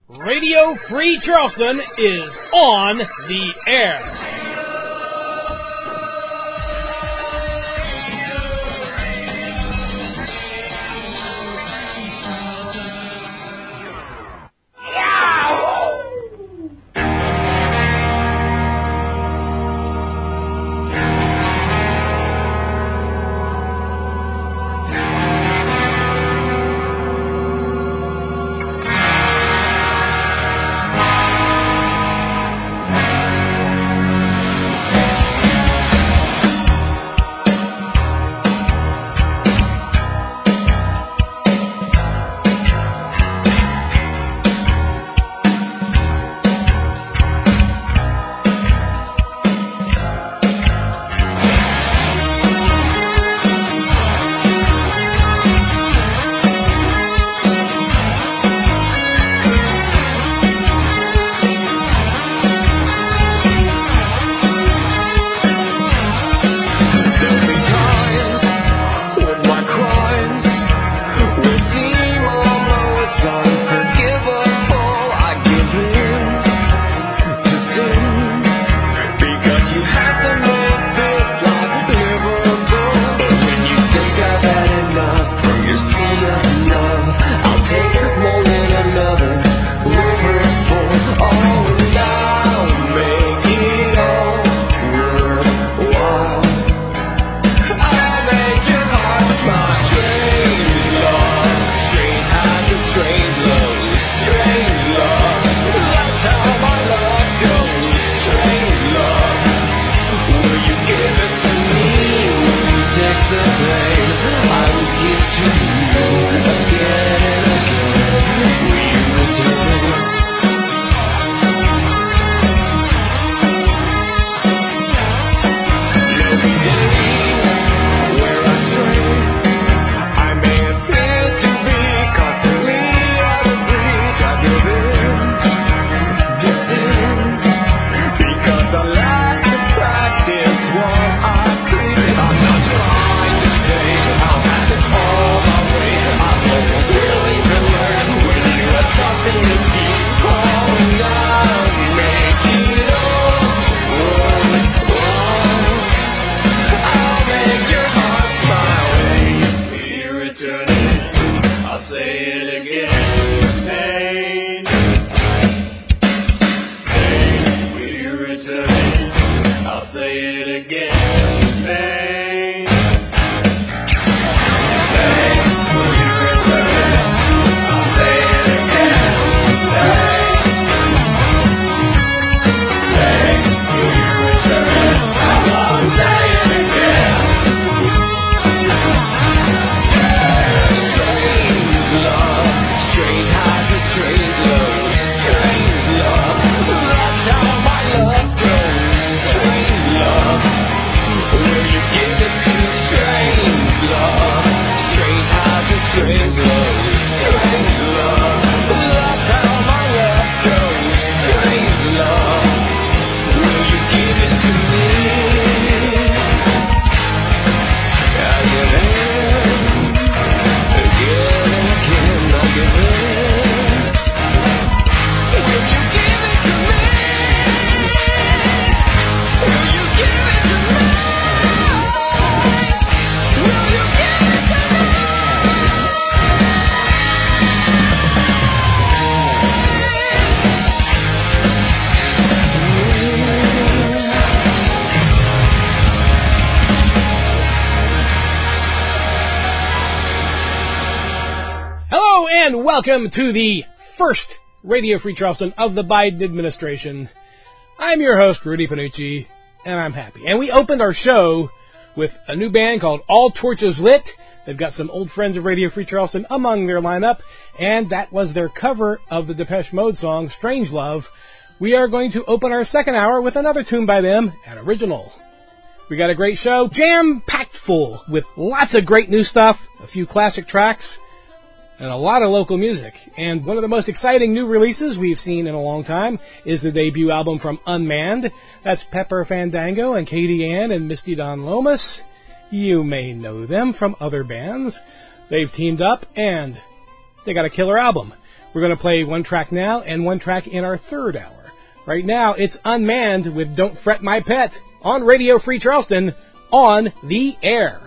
Radio Free Charleston is on the air. Welcome to the first Radio Free Charleston of the Biden administration. I'm your host, Rudy Panucci, and I'm happy. And we opened our show with a new band called All Torches Lit. They've got some old friends of Radio Free Charleston among their lineup, and that was their cover of the Depeche Mode song, Strange Love. We are going to open our second hour with another tune by them, an original. We got a great show, jam-packed full, with lots of great new stuff, a few classic tracks, and a lot of local music. And one of the most exciting new releases we've seen in a long time is the debut album from Unmanned. That's Pepper Fandango and Katie Ann and Misty Don Lomas. You may know them from other bands. They've teamed up and they got a killer album. We're going to play one track now and one track in our third hour. Right now, it's Unmanned with Don't Fret My Pet on Radio Free Charleston on the air.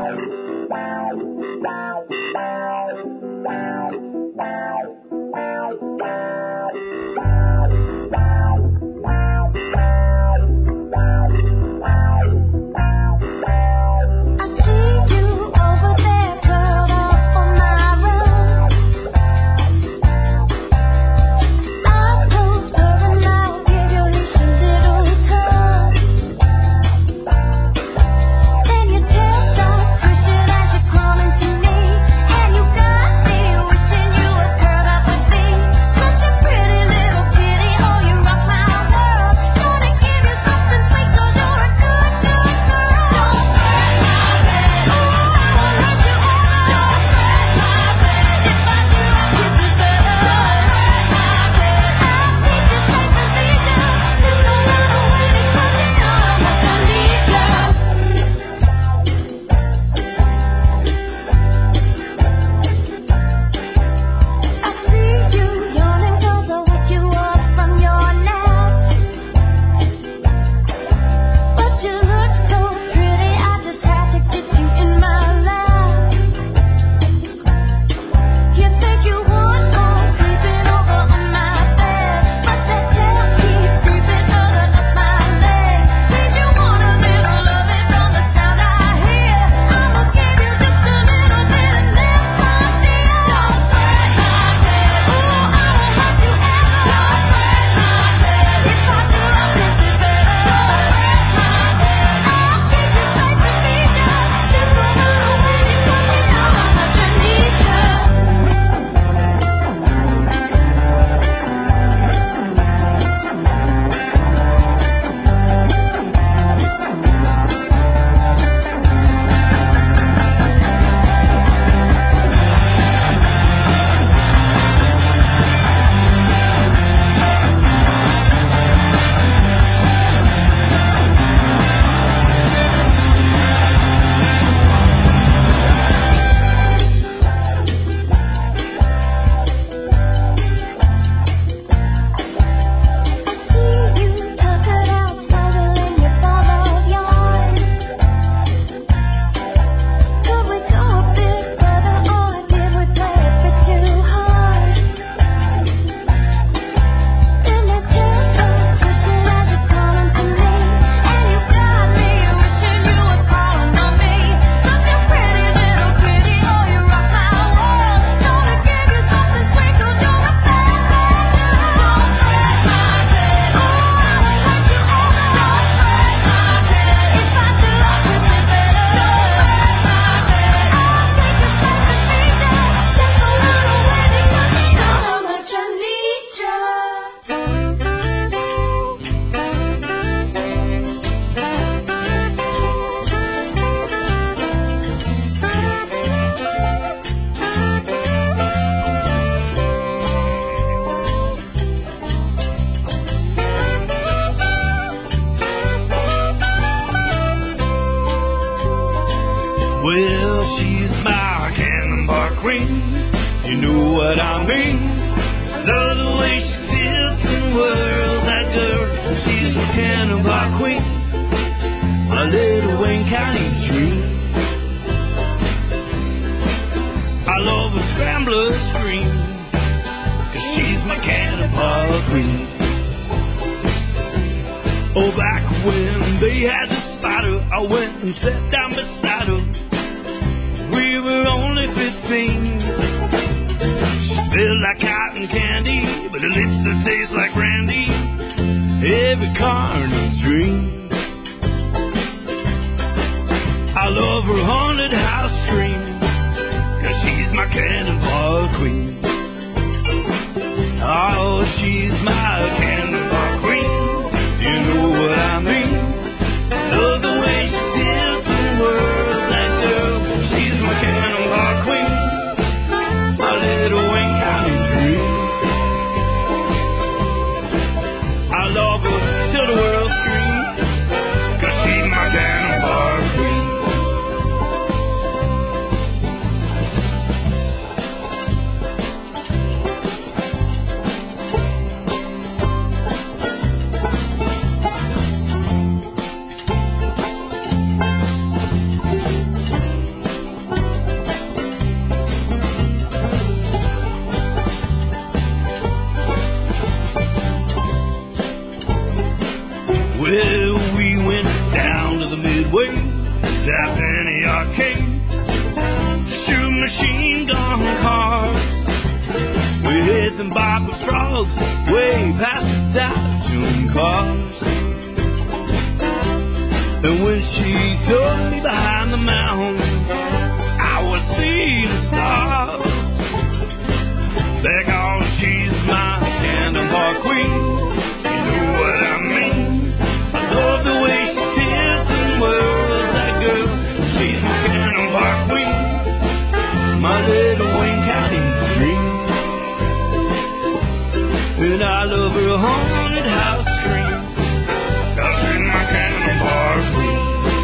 Well, she's my cannonball queen. You know what I mean. Love the way she tilts and whirls, that girl. She's my cannonball queen, my little Wayne County dream. I love a scrambler scream, 'cause she's my cannonball queen. Oh, back when they had the spider, I went and sat down beside her. We were only 15. She smelled like cotton candy, but her lips that taste like brandy. Every carney's dream. I love her haunted house scream, 'cause she's my cannonball queen. Oh, she's my cannonball queen. You know what I mean. Love the way she tilts and whirls, that girl. She's my cannonball queen, my little Wayne County dream. I love her till the world screams, 'cause she's my cannonball queen. way, laugh in the arcade, shoot machine gun cars. We hit them by patrols, way past the Dodge cars. And when she took me behind the mountain, I was seeing the stars. Because she's my Cannonball queen, you know what I mean. I love the way she tilts and whirls, that girl. She's my Cannonball queen, my little Wayne County dream. And I love her haunted house scream, 'cause she's my Cannonball queen.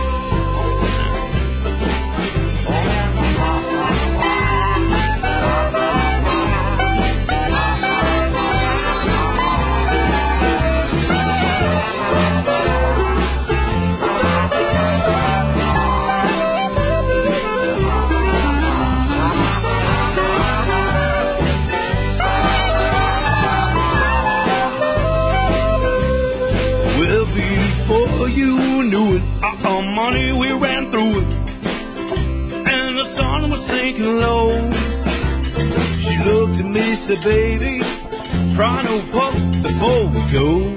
You knew it, our money we ran through it, and the sun was sinking low. She looked at me, said, baby, try no pup before we go.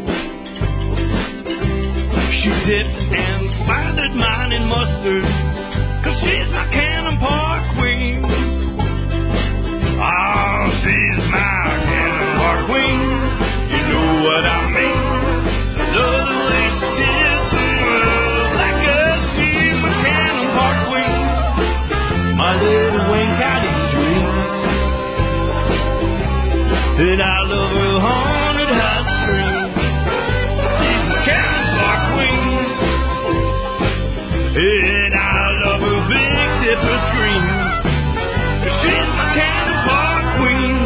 She dipped and slathered mine in mustard, 'cause she's my Cannonball queen. Oh, she's my Cannonball queen, you know what I mean. Love the way she tilts and whirls like a she's my Cannonball queen, my little Wayne County dream. And I love her haunted house scream. She's my Cannonball queen. And I love her big dipper scream, 'cause she's my Cannonball queen.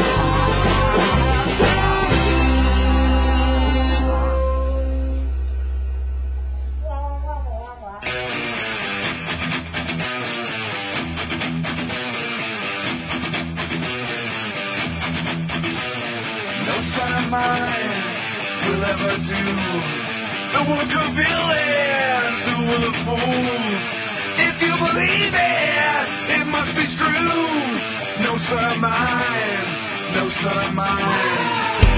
Will ever do the work of villains who will look fools. If you believe it, it must be true. No son of mine, no son of mine.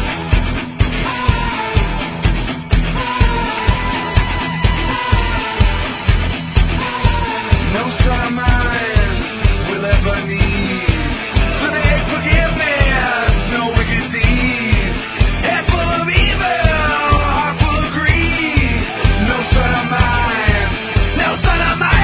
No son of mine will ever need today forgiveness, no wicked deed. Head full of evil, heart full of greed. No son of mine, no son of mine.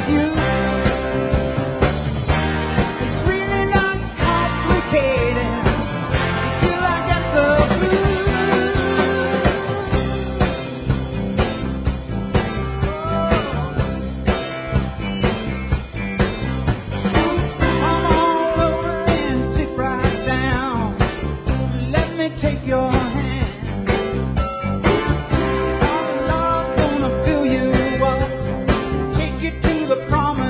you. It's really not complicated till I get the blues. Come on over and sit right down. Let me take your hand. Cause love gonna fill you up, take you to the promised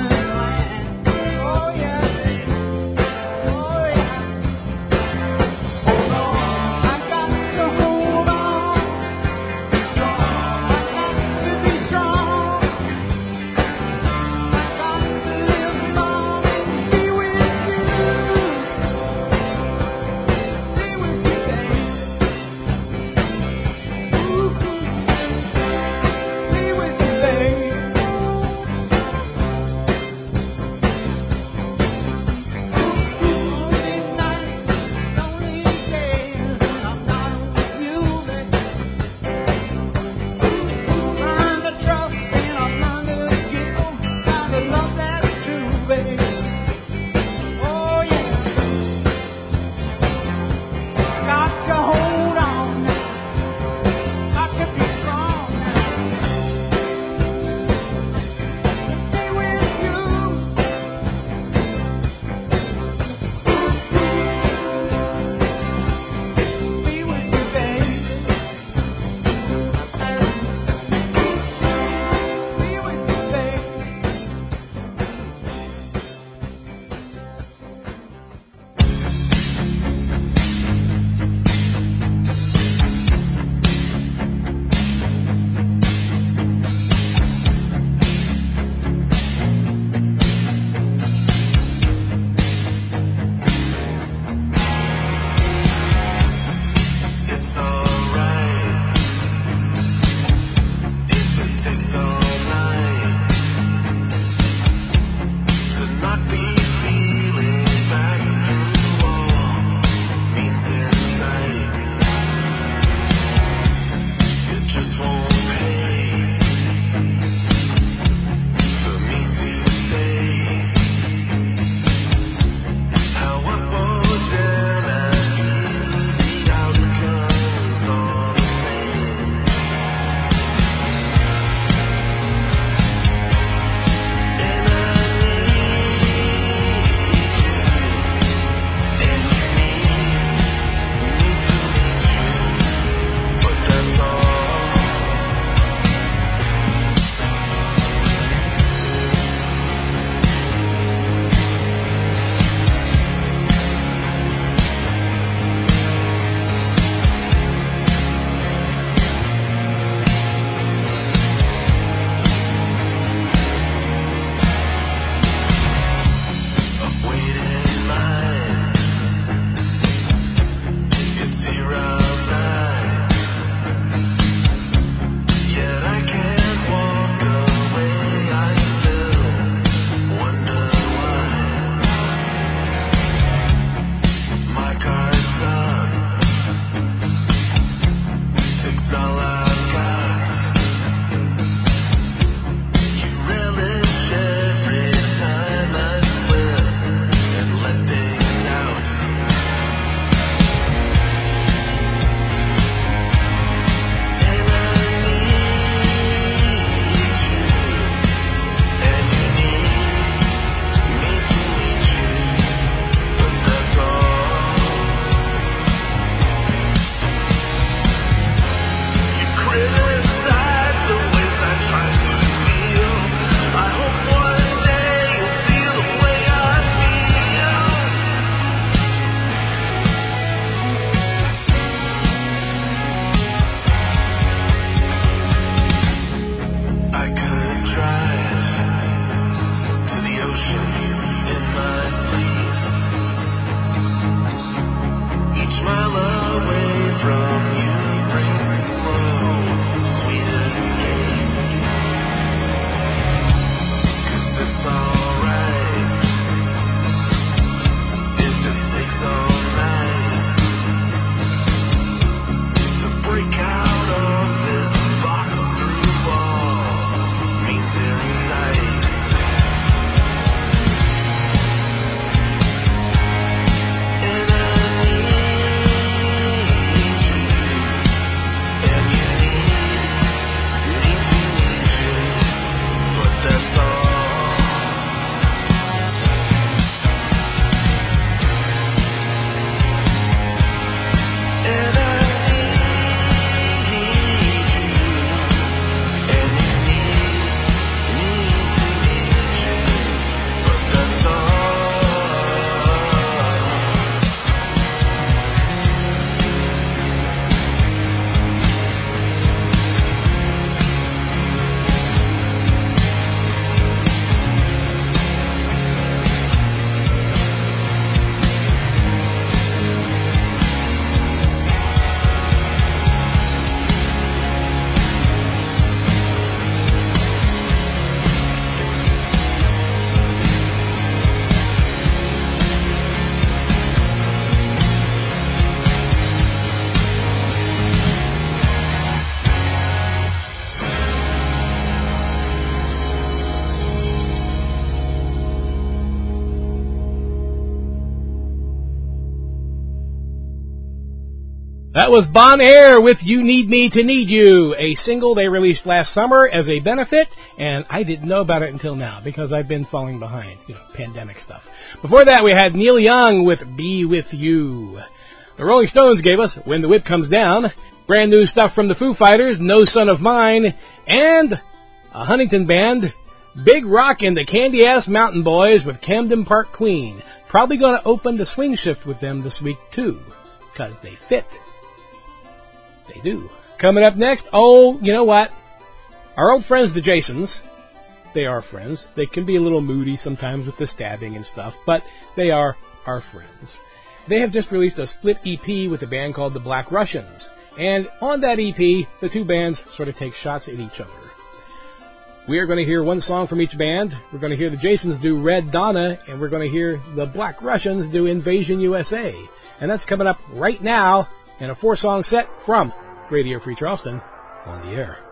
That was Bon Air with You Need Me to Need You, a single they released last summer as a benefit, and I didn't know about it until now because I've been falling behind, pandemic stuff. Before that, we had Neil Young with Be With You. The Rolling Stones gave us When the Whip Comes Down, brand new stuff from the Foo Fighters, No Son of Mine, and a Huntington band, Big Rock and the Candy Ass Mountain Boys with Camden Park Queen. Probably going to open the swing shift with them this week, too, because they fit. They do. Coming up next, you know what? Our old friends, the Jasons, they are friends. They can be a little moody sometimes with the stabbing and stuff, but they are our friends. They have just released a split EP with a band called the Black Russians, and on that EP, the two bands sort of take shots at each other. We are going to hear one song from each band. We're going to hear the Jasons do Red Donna, and we're going to hear the Black Russians do Invasion USA. And that's coming up right now in a 4-song set from Radio Free Charleston on the air.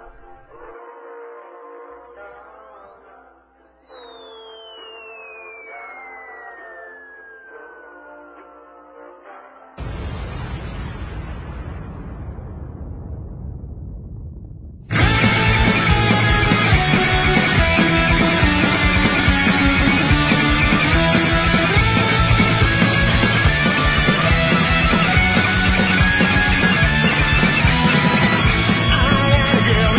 I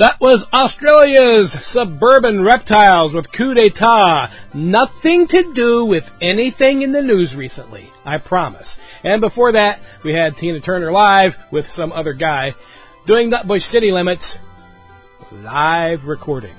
That was Australia's Suburban Reptiles with Coup d'etat. Nothing to do with anything in the news recently, I promise. And before that, we had Tina Turner live with some other guy doing Nutbush City Limits live recording.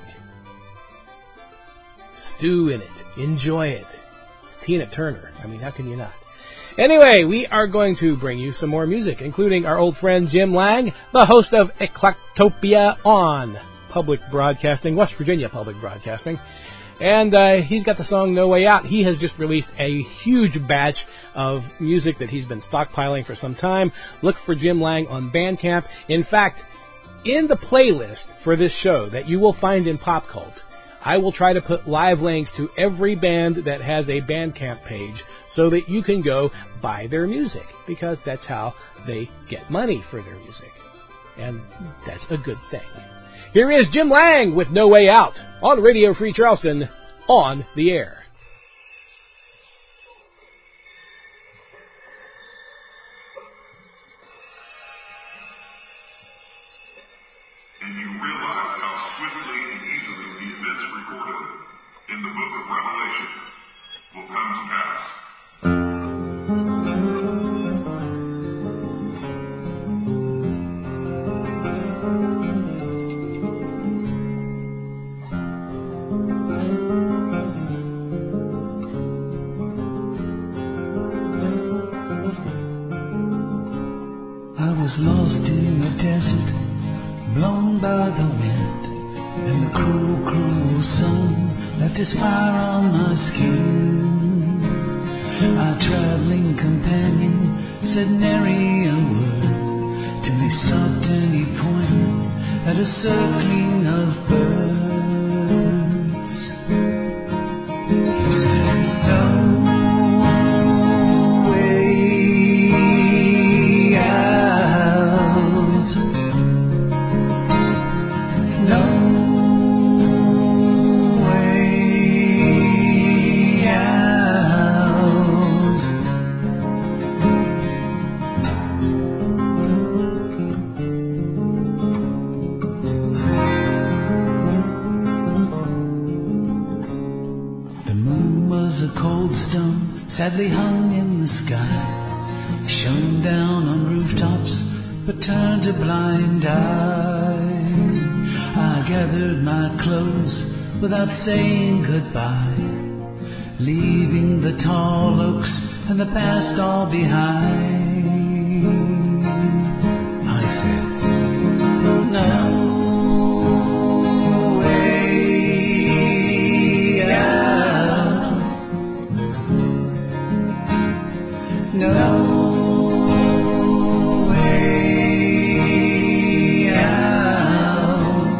Stew in it. Enjoy it. It's Tina Turner. I mean, how can you not? Anyway, we are going to bring you some more music, including our old friend Jim Lang, the host of Eclectopia on Public Broadcasting, West Virginia Public Broadcasting. And he's got the song No Way Out. He has just released a huge batch of music that he's been stockpiling for some time. Look for Jim Lang on Bandcamp. In fact, in the playlist for this show that you will find in Pop Cult, I will try to put live links to every band that has a Bandcamp page so that you can go buy their music, because that's how they get money for their music. And that's a good thing. Here is Jim Lang with No Way Out on Radio Free Charleston on the air. And you realize how swiftly and easily the events recorded in the book of Revelation will come to pass. I was lost in the desert, blown by the wind, and the cruel, cruel sun left his fire on my skin. Our traveling companion said nary a word, till he stopped and he pointed at a circling of birds. He said, no way out, no way out. The moon was a cold stone, sadly hung in the sky, shone down on rooftops, but turned a blind eye. I gathered my clothes without saying goodbye, leaving the tall oaks and the past all behind. I said, no way out, no way out.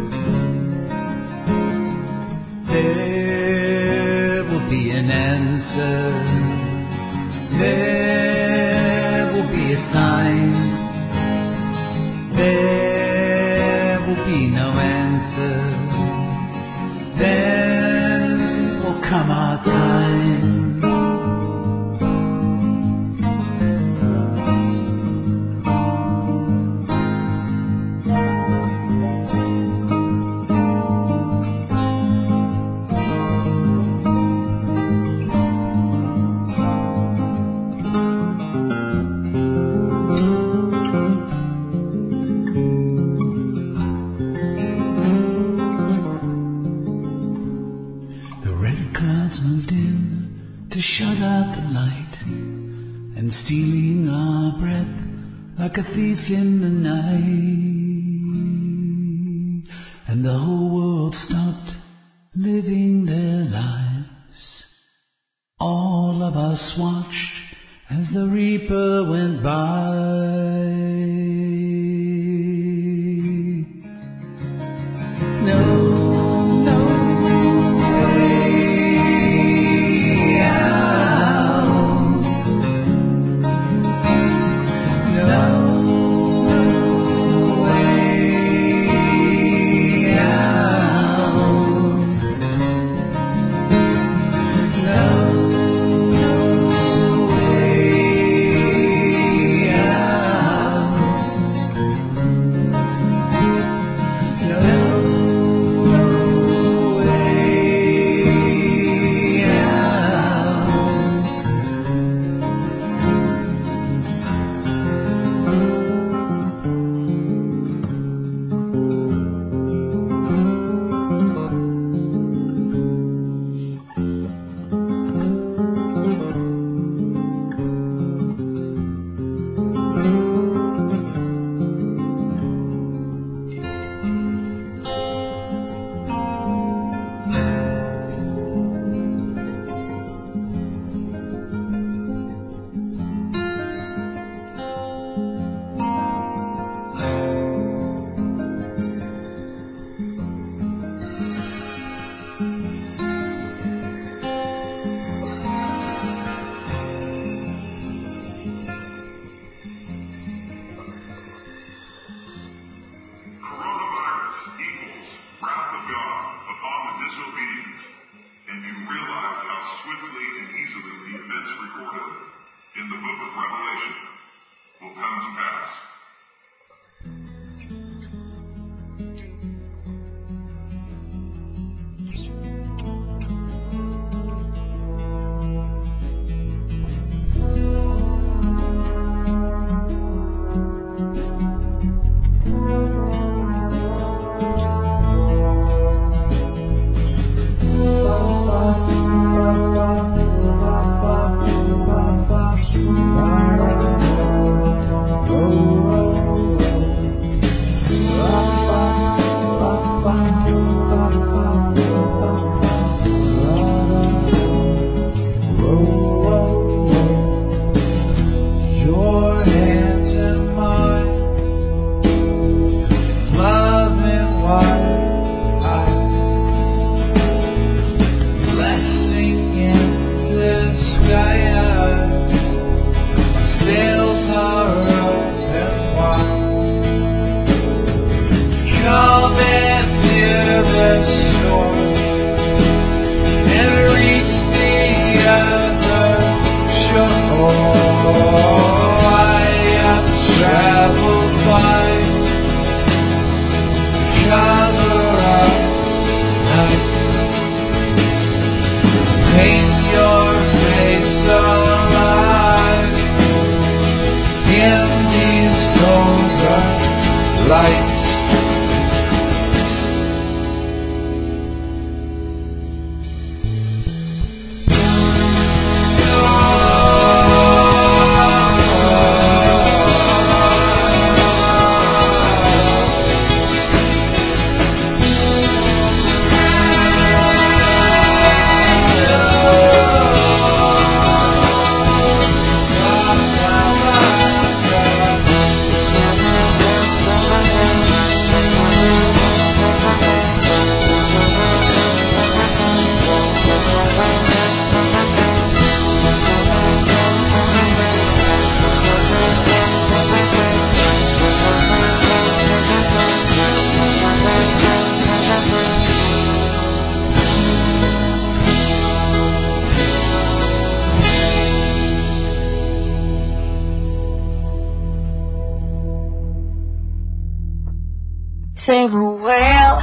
There will be an answer, there will be a sign, there will be no answer, then will come our time. The red clouds moved in to shut out the light, and stealing our breath like a thief in the night, and the whole world stopped living their lives. All of us watched as the reaper went by. No way out, no way out, no way out. save a whale.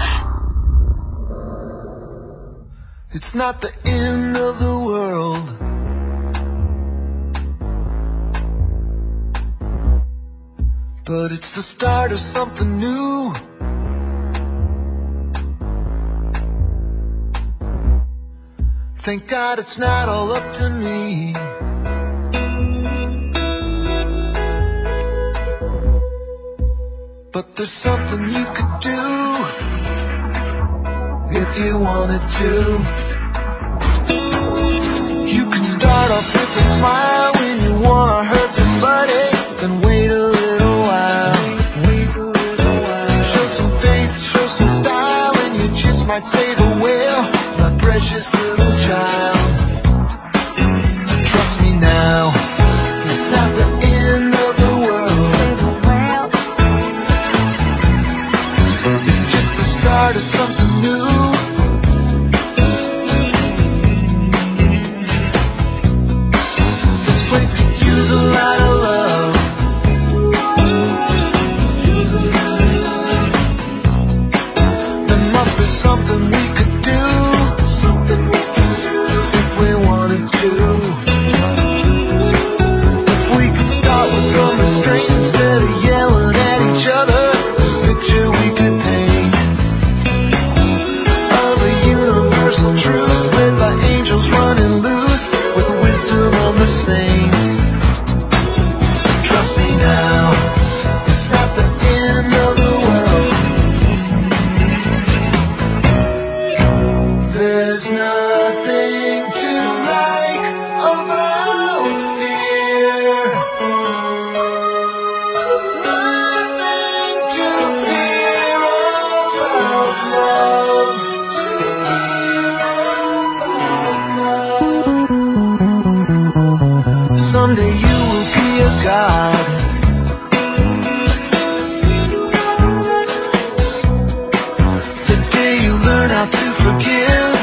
It's not the end of the world. But it's the start of something new. Thank God it's not all up to me. But there's something you could do if you wanted to. You could start off with a smile when you wanna hurt somebody, then wait a little while. Show some faith, show some style, and you just might save a whale, my precious little child. Trust me now, it's not the end of the world. It's just the start of something new. This place could use a lot of love. There must be something we could do if we wanted to. If we could start with some restraint instead of yelling at each other, this picture we could paint of a universal truce led by angels running loose with wisdom of the saints. Trust me now, it's not the end of the world. There's nothing to like about fear. Nothing to fear about love. Someday you will be a god. The day you learn how to forgive.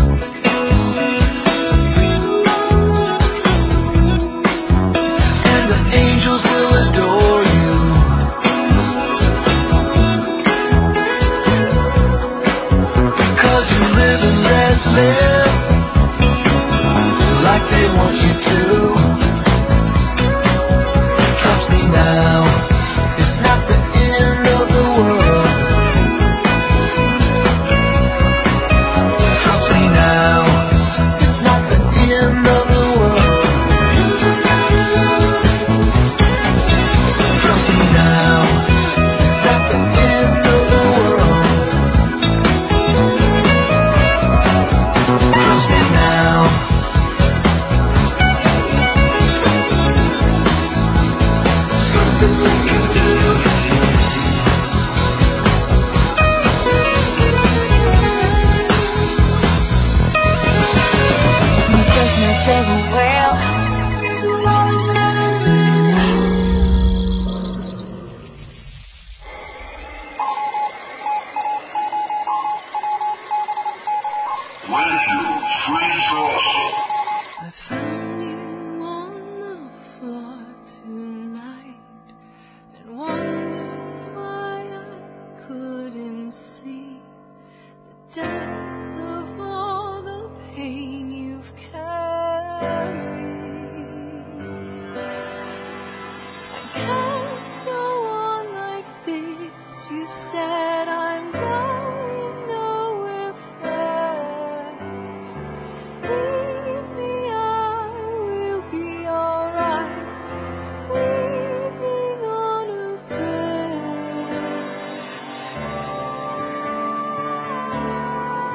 And the angels will adore you. Because you live and let live like they want you to. Trust me now, it's not the end of the world. Trust me now, it's not the end of the world. Trust me now, it's not the end of the world. Trust me now. Something we can do. Does not save a whale. Radio Free Trust. I found you on the floor tonight and wondered why I couldn't see the depth of all the pain you've carried. I can't go on like this. You said I'm going nowhere fast. Leave me, I will be alright. Weaving on a prayer.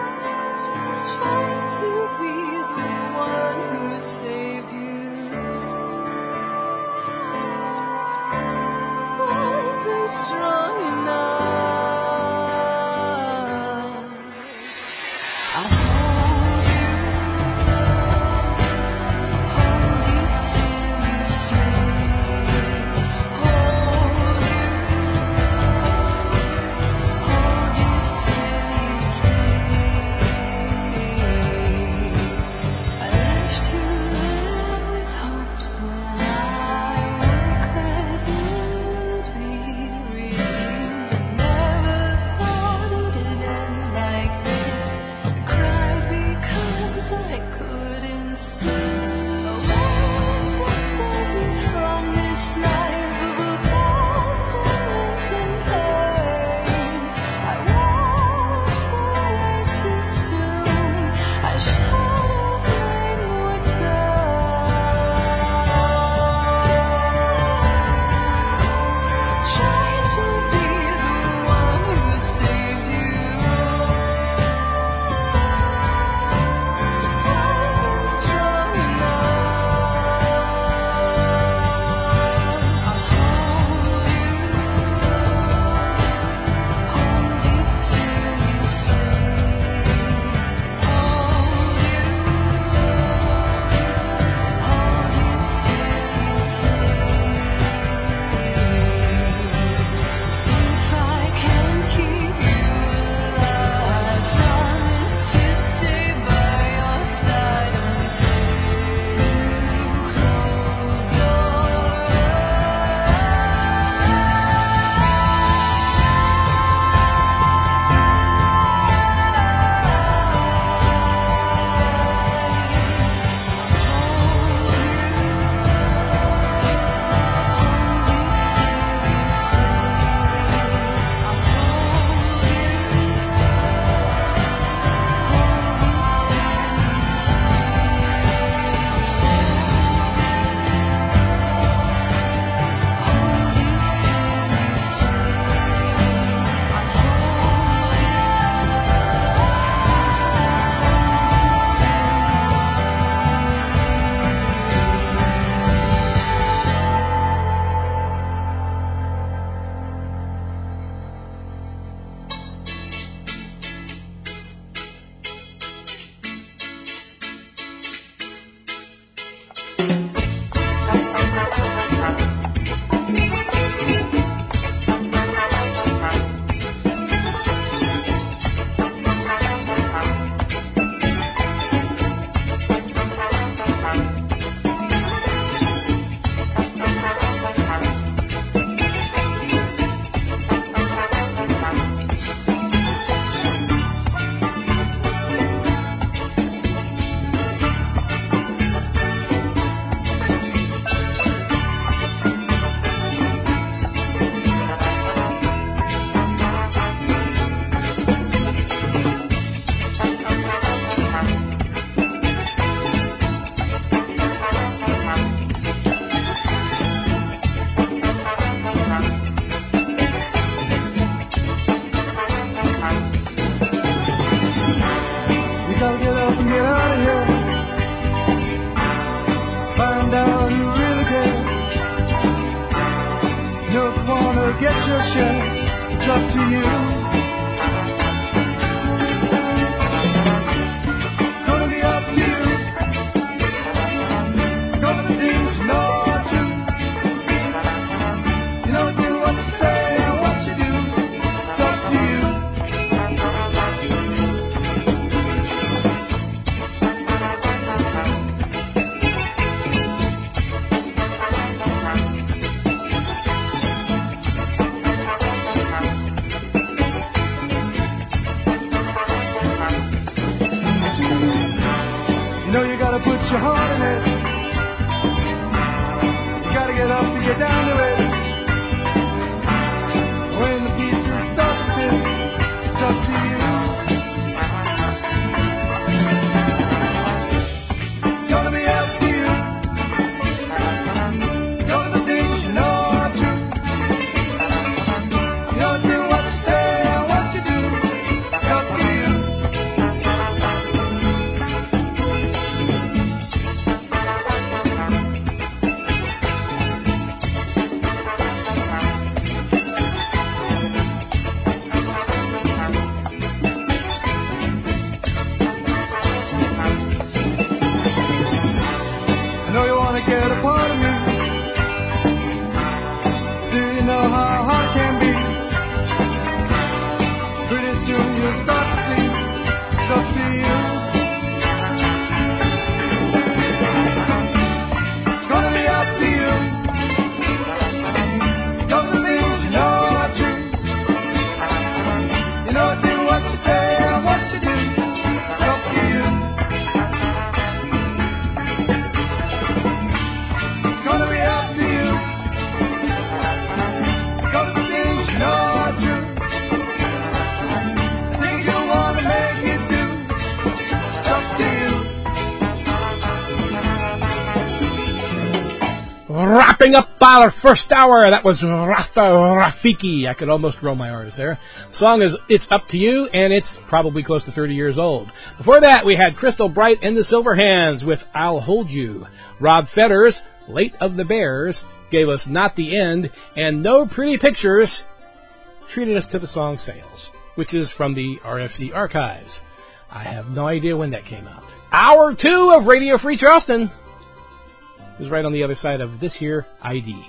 Wrapping up our first hour, that was Rasta Rafiki. I could almost roll my R's there. The song is It's Up to You, and it's probably close to 30 years old. Before that, we had Crystal Bright and the Silver Hands with I'll Hold You. Rob Fetters, Late of the Bears, gave us Not the End, and No Pretty Pictures treated us to the song Sales, which is from the RFC archives. I have no idea when that came out. Hour 2 of Radio Free Charleston is right on the other side of this here ID.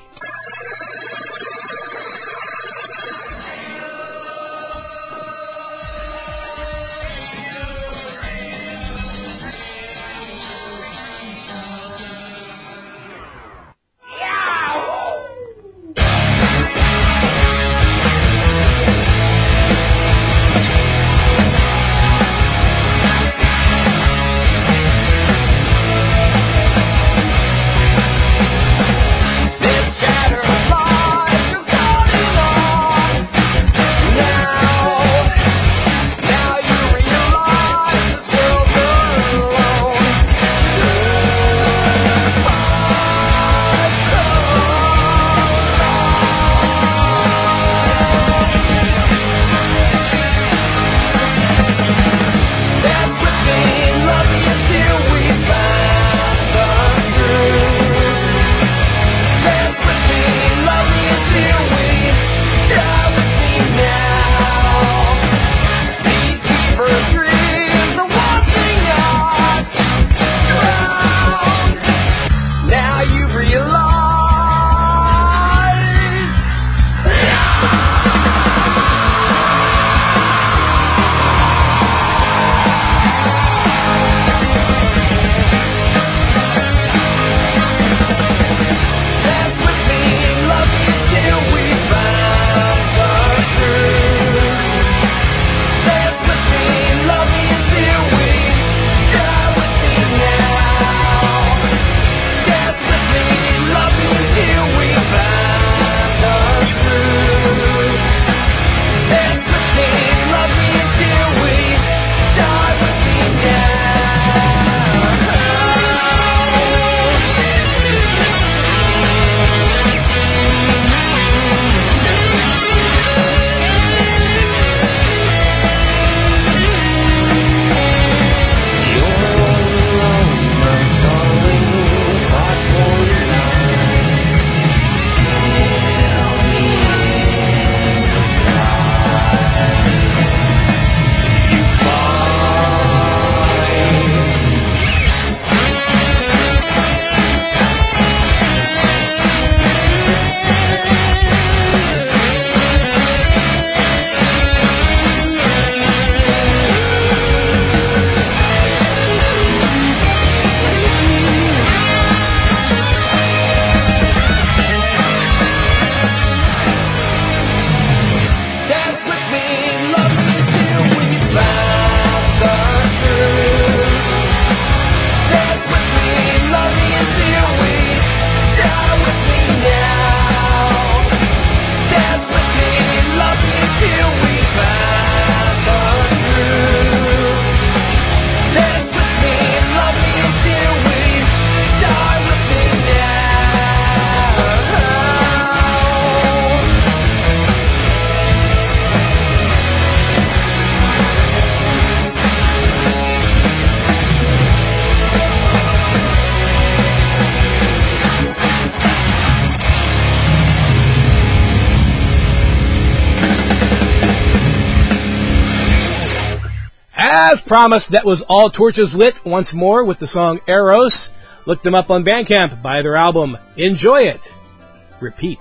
As promised, that was All Torches Lit once more with the song Eros. Look them up on Bandcamp, buy their album, enjoy it, repeat.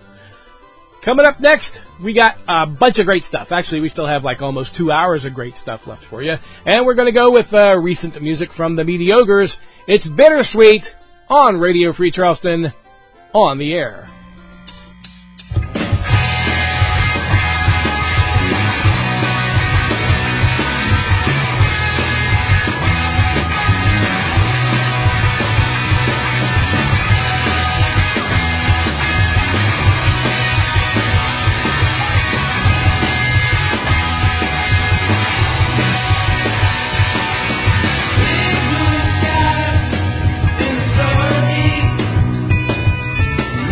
Coming up next, we got a bunch of great stuff. Actually, we still have like almost 2 hours of great stuff left for you. And we're going to go with recent music from the Mediocres. It's Bittersweet on Radio Free Charleston, on the air. Big blue sky in summer heat.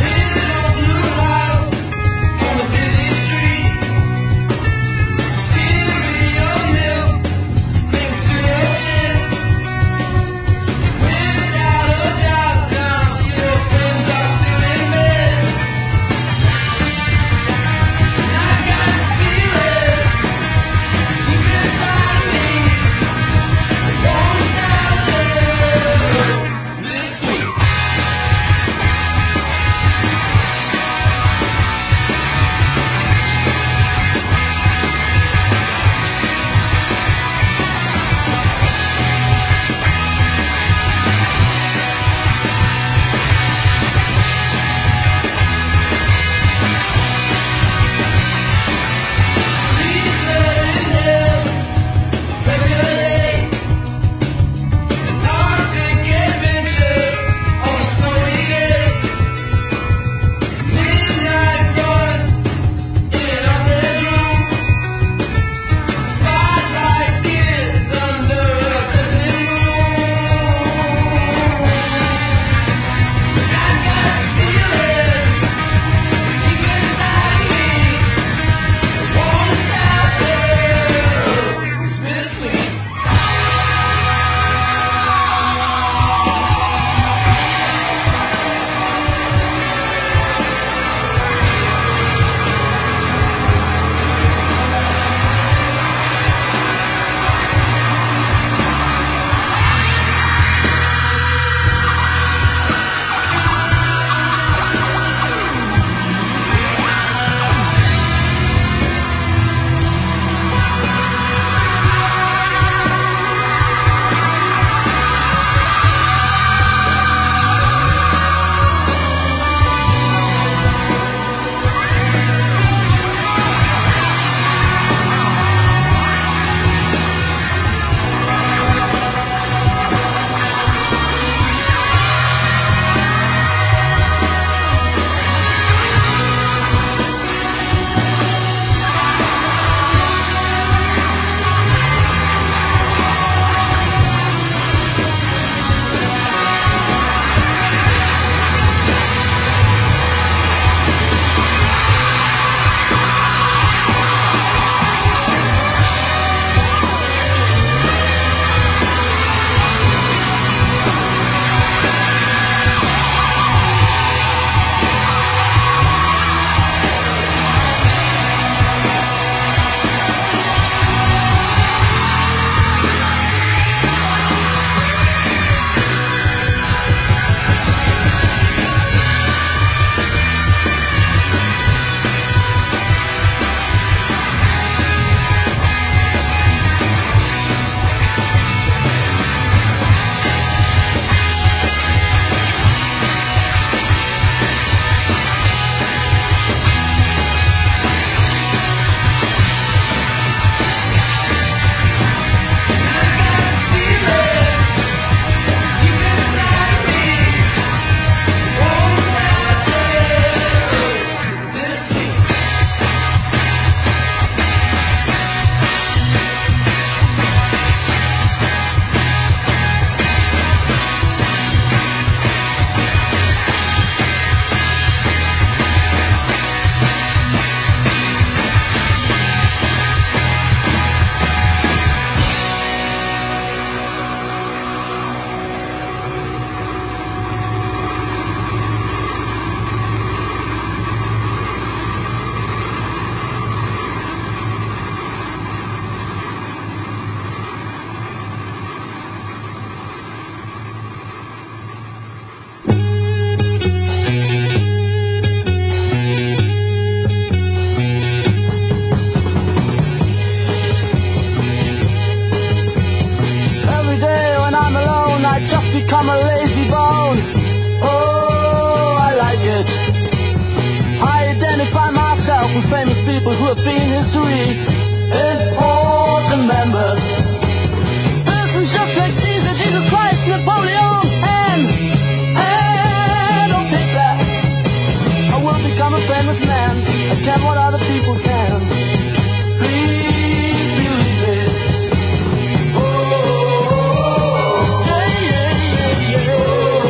become a lazy bone. Oh, I like it. I identify myself with famous people who have been history. Important members. Persons just like Caesar, Jesus Christ, Napoleon, and Adolf Hitler. I will become a famous man. I can what other people can. Please believe me. Oh, yeah, yeah, yeah, yeah.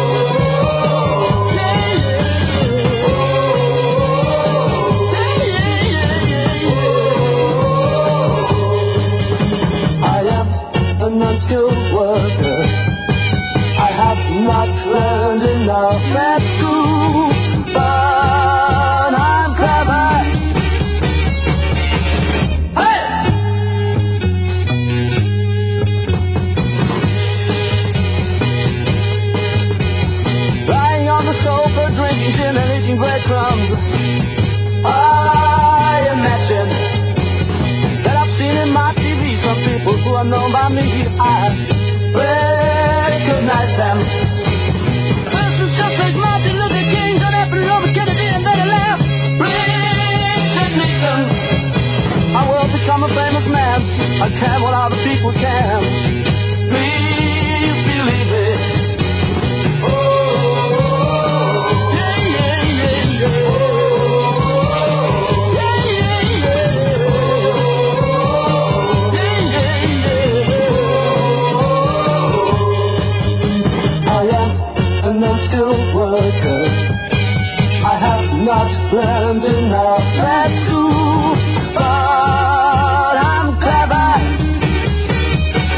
An unskilled worker. I have not learned enough at school, but I'm clever. Hey! Lying on the sofa, drinking gin and eating breadcrumbs. I imagine that I've seen in my TV some people who are known by me. I recognize them. Persons just like Martin Luther King, John F. and Robert Kennedy, and then the last Richard Nixon. I will become a famous man. I can what other people can. Please believe me. Oh, yeah, yeah, yeah, yeah. An unskilled worker. I have not learned enough at school, but I'm clever.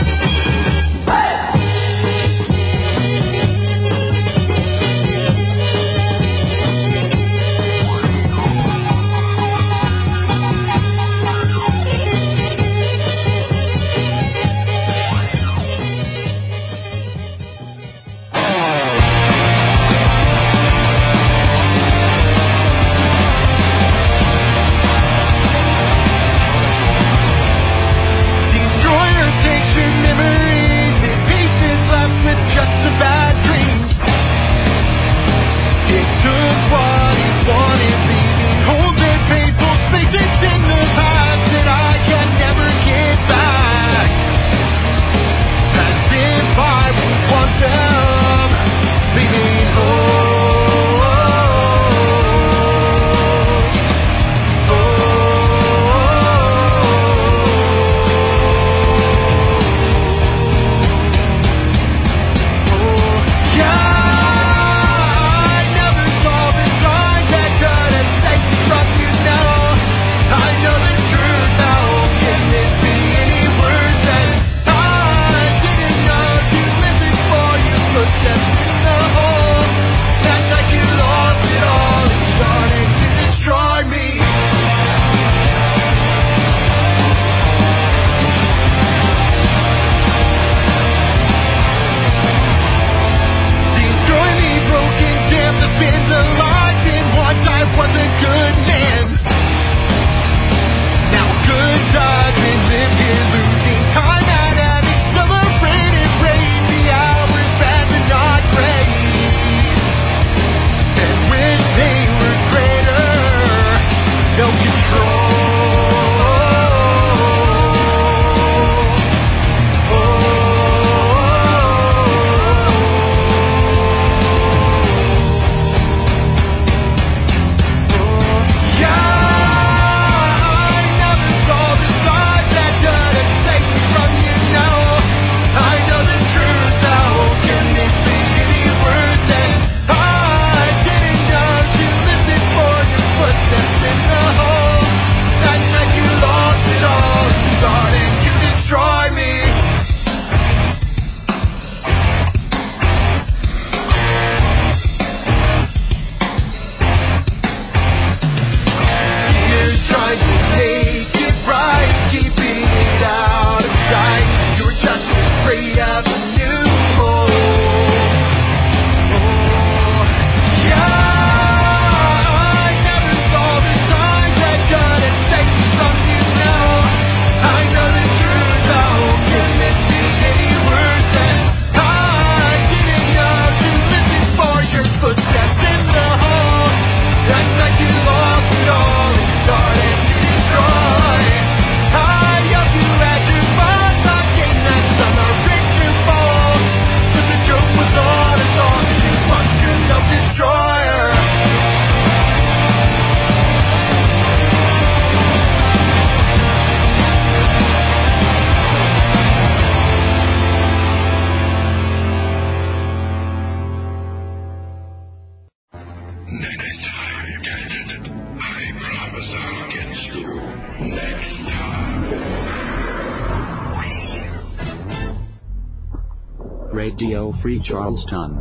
Radio Free Charleston.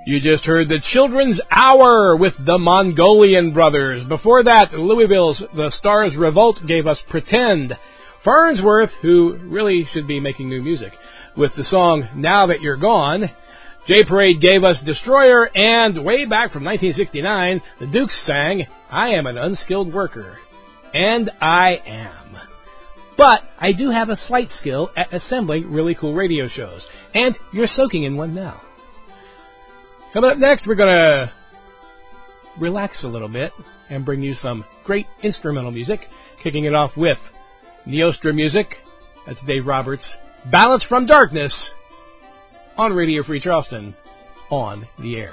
You just heard the Children's Hour with the Mongolian Brothers. Before that, Louisville's The Stars Revolt gave us Pretend. Farnsworth, who really should be making new music, with the song Now That You're Gone. J Parade gave us Destroyer, and way back from 1969, the Dukes sang I Am an Unskilled Worker. And I am. But I do have a slight skill at assembling really cool radio shows, and you're soaking in one now. Coming up next, we're going to relax a little bit and bring you some great instrumental music, kicking it off with Neostra Music. That's Dave Roberts. Balance from Darkness on Radio Free Charleston on the air.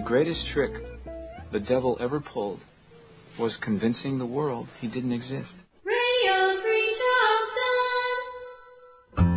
greatest trick the devil ever pulled was convincing the world he didn't exist. Radio Free Charleston.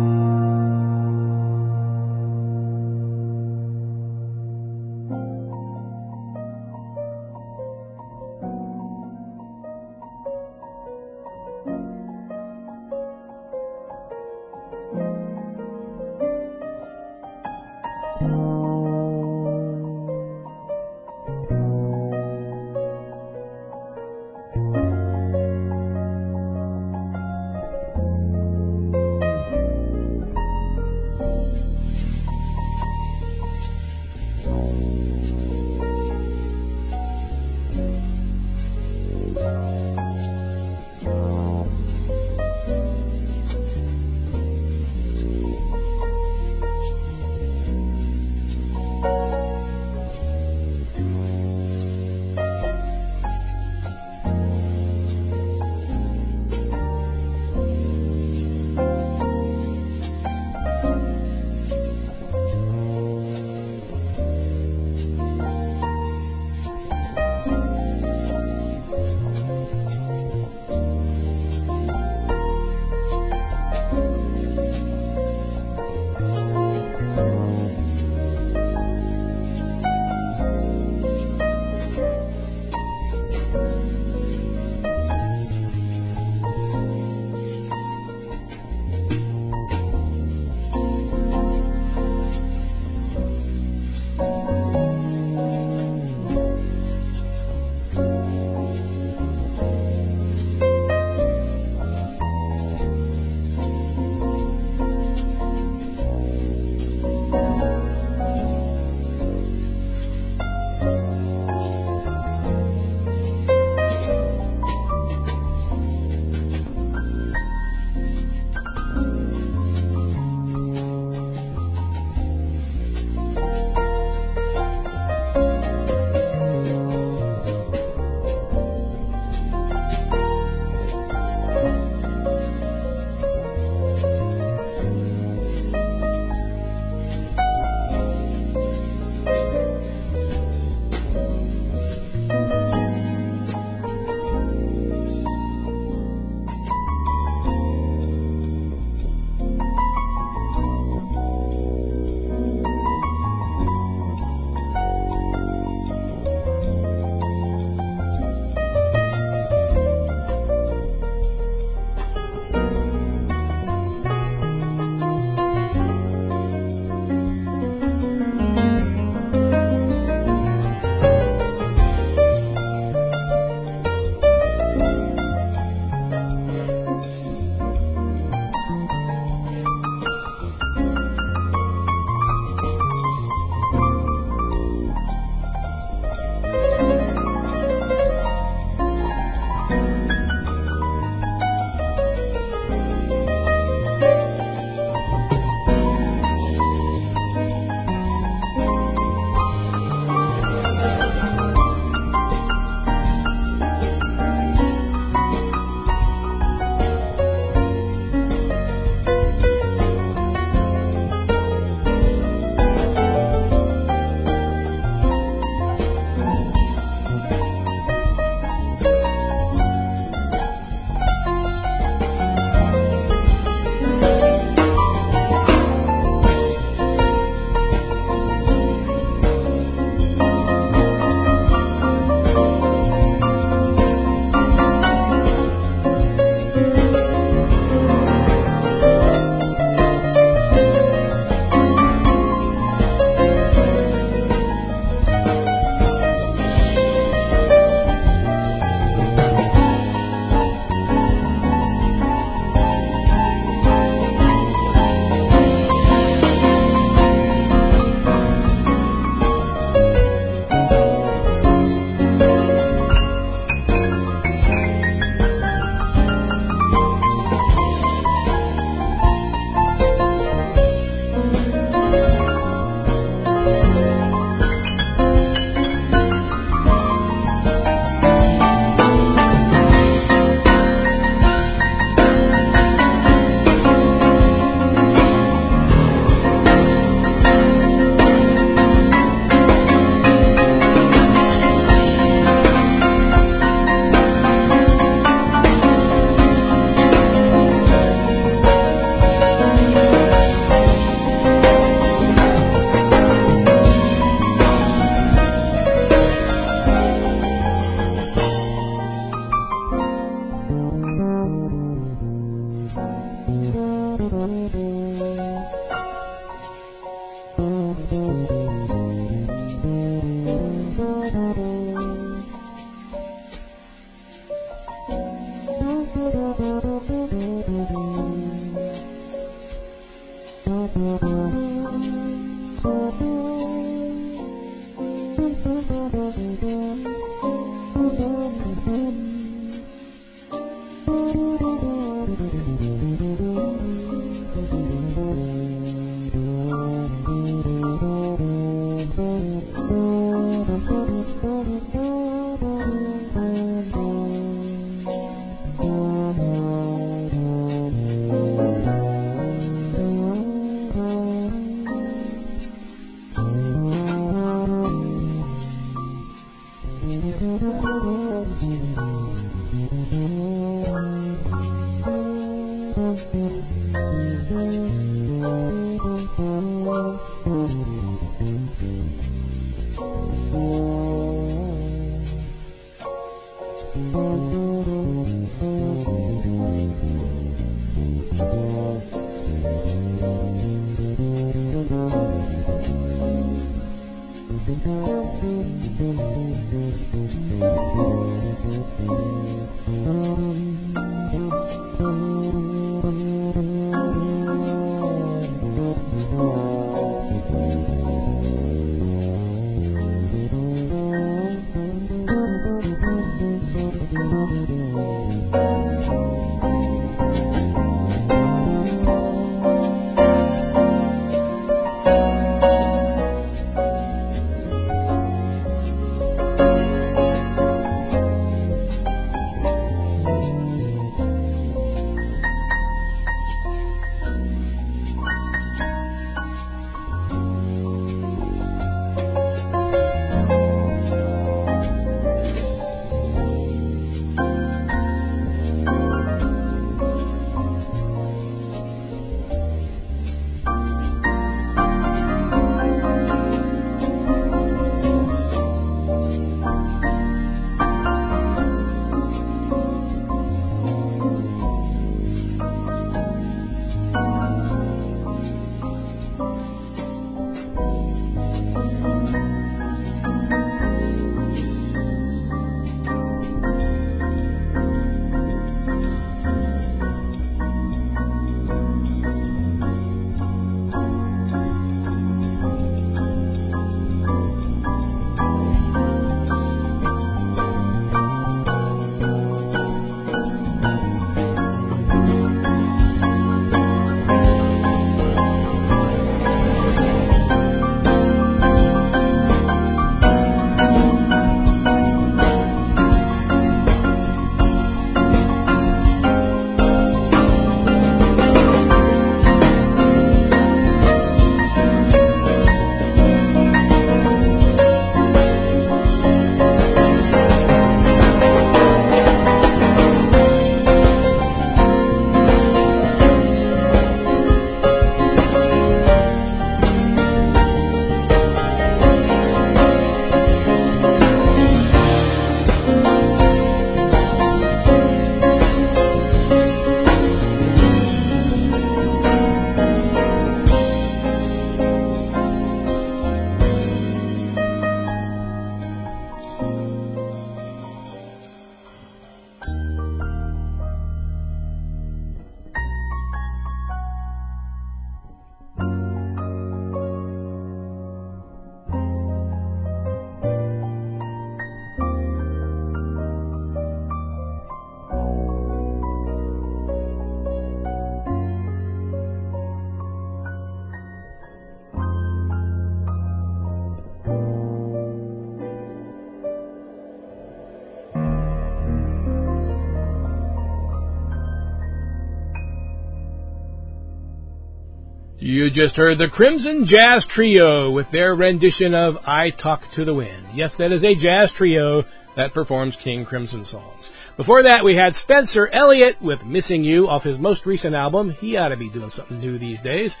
You just heard the Crimson Jazz Trio with their rendition of I Talk to the Wind. Yes, that is a jazz trio that performs King Crimson songs. Before that, we had Spencer Elliott with Missing You off his most recent album. He ought to be doing something new these days.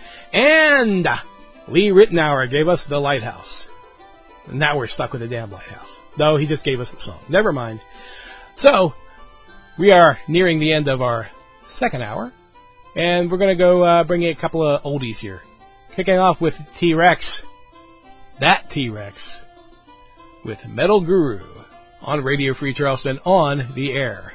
And Lee Ritenour gave us The Lighthouse. Now we're stuck with the damn Lighthouse. Though he just gave us the song. Never mind. So, we are nearing the end of our second hour. And we're going to go bring you a couple of oldies here. Kicking off with T-Rex. That T-Rex. With Metal Guru on Radio Free Charleston on the air.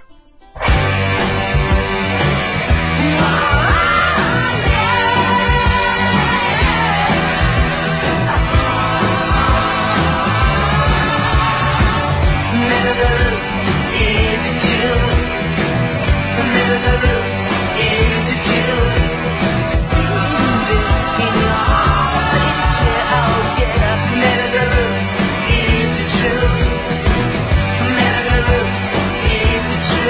Is it true?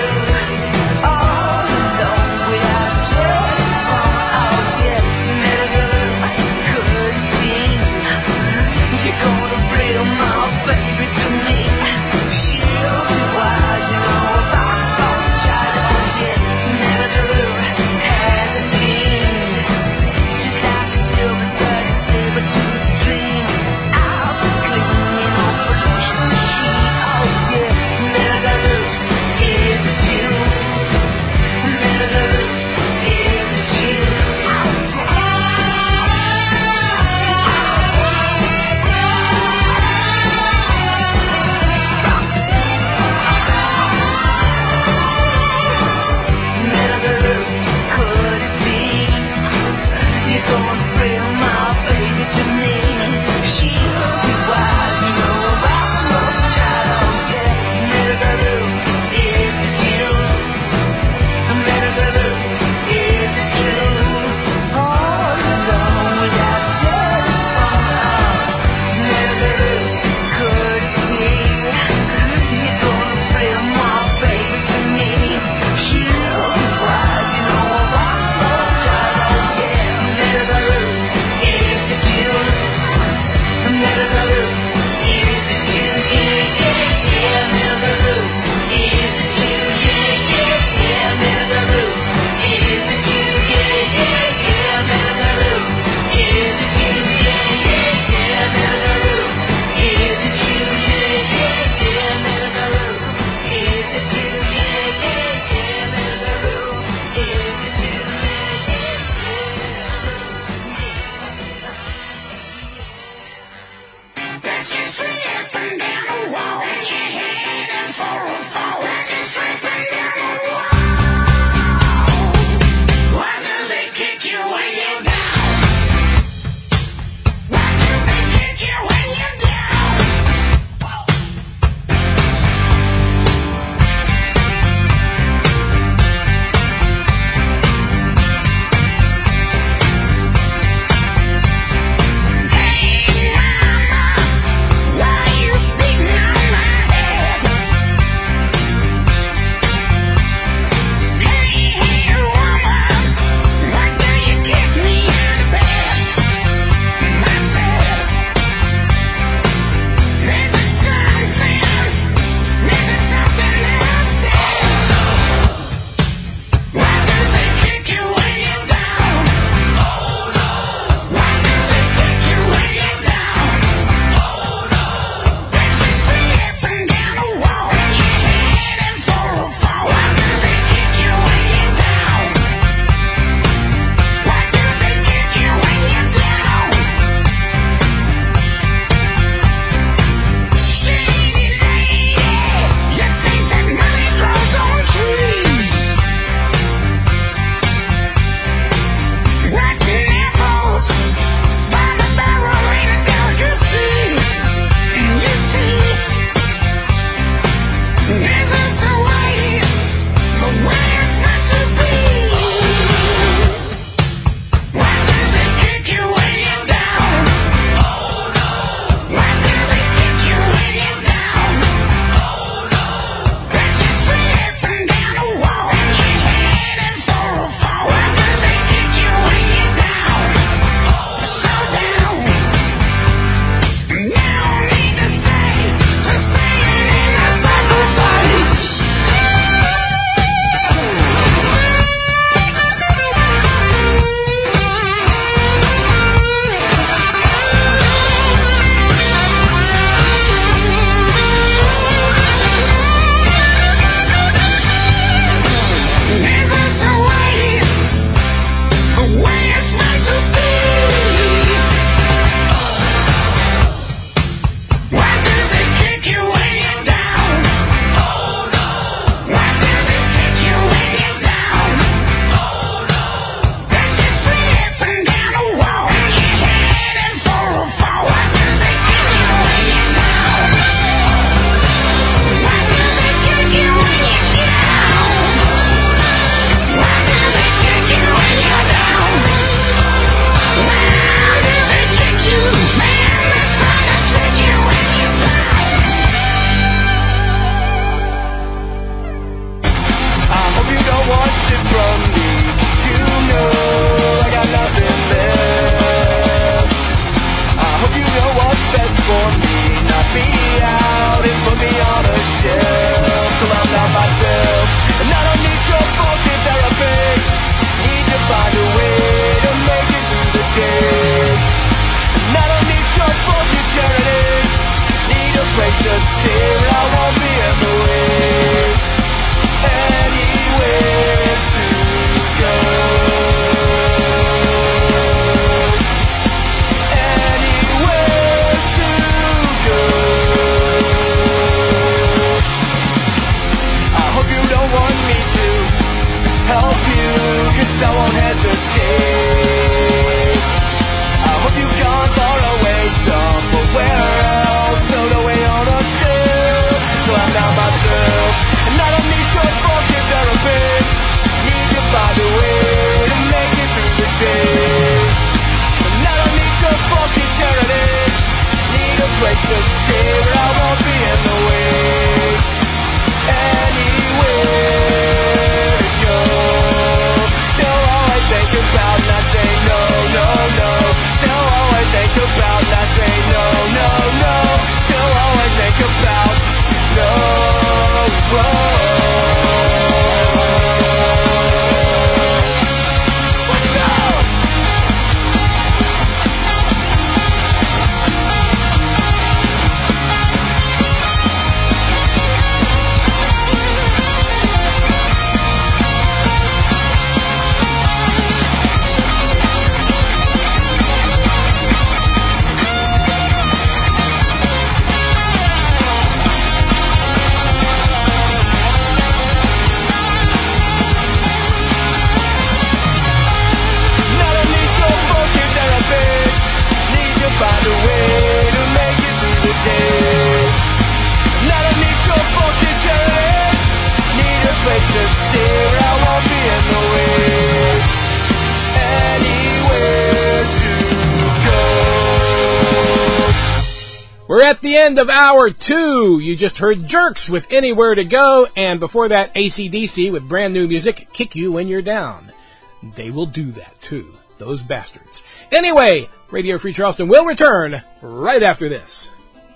at the end of hour 2. You just heard Jerks with Anywhere to Go, and before that, AC/DC with brand new music, Kick You When You're Down. They will do that, too. Those bastards. Anyway, Radio Free Charleston will return right after this.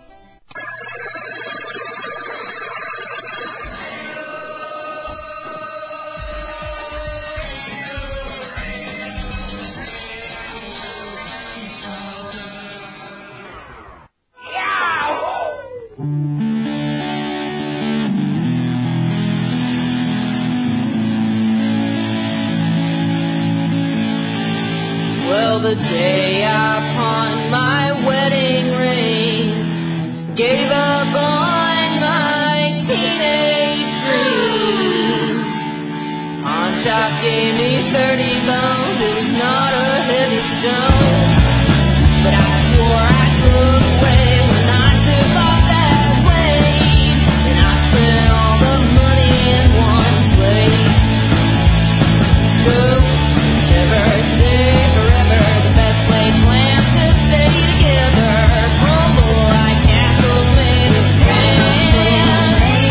Well, the day I pawned my wedding ring, gave up on my teenage dream. On Chop gave me 30 bones, it was not a heavy stone, but I swore I'd look away when I took off that weight, and I spent all the money in one place. So never say forever, the best laid plans to stay together crumble like castles made of sand.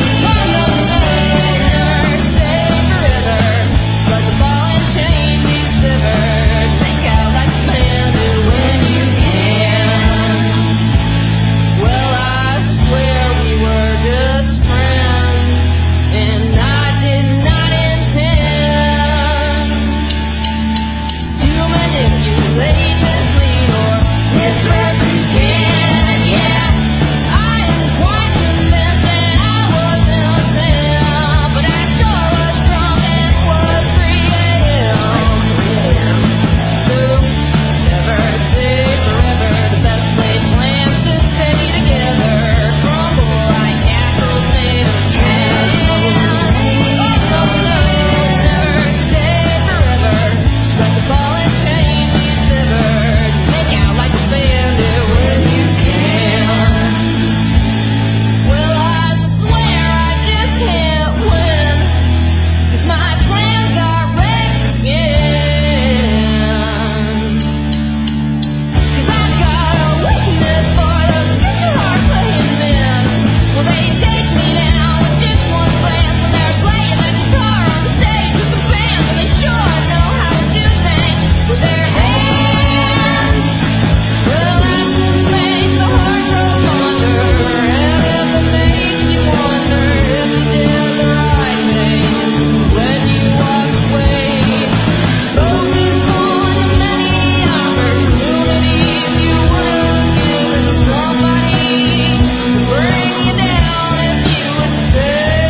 Never say forever, let the ball and chain be severed. Make out like a bandit when you can. Well, I swear we were just friends, and I did not intend to manipulate, mislead, or misrepresent. Yeah, I am quite convinced that I was innocent, but I sure was drunk and it was 3 a.m. So never say forever, the best laid plans to stay together crumble like castles made of sand. Oh, no, never say forever, let the ball and chain be severed. Make out like a bandit when you can. Well, I swear I just can't win, 'cause my plans got wrecked again. 'Cause I've got a weakness for those guitar-playing men. Well, they take me down with just one glance when they're playing the guitar on the stage with the band, and they sure know how to do things with their hands. Well, that's what makes the heart grow fonder, and if it makes you wonder if you did the right thing when you walk away. Focus on the many opportunities you would have given somebody to bring you down if you would stay.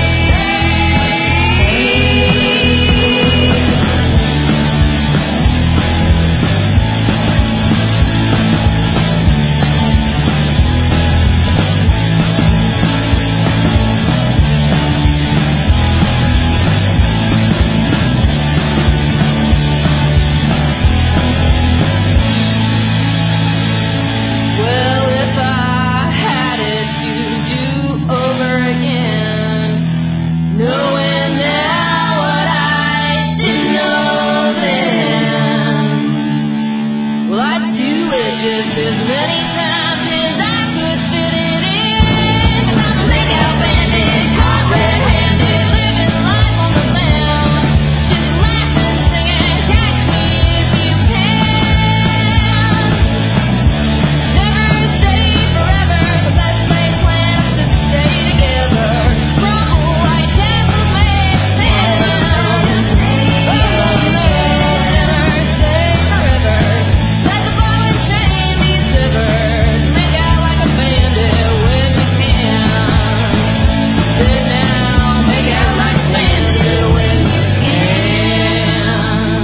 Well, if I had it to do over again, knowing now what I didn't know then, well, I'd do it just as many times as I could fit it in. 'Cause I'm a make-out bandit, caught red-handed, living life on the lam. Just laughing, singing, catch me if you can. Never say forever, the best laid plans to stay together crumble like castles made of sand. Oh, no, never say forever, let the ball and chain be severed. Make out like a bandit when you can. Sit down, make out like a bandit when you can.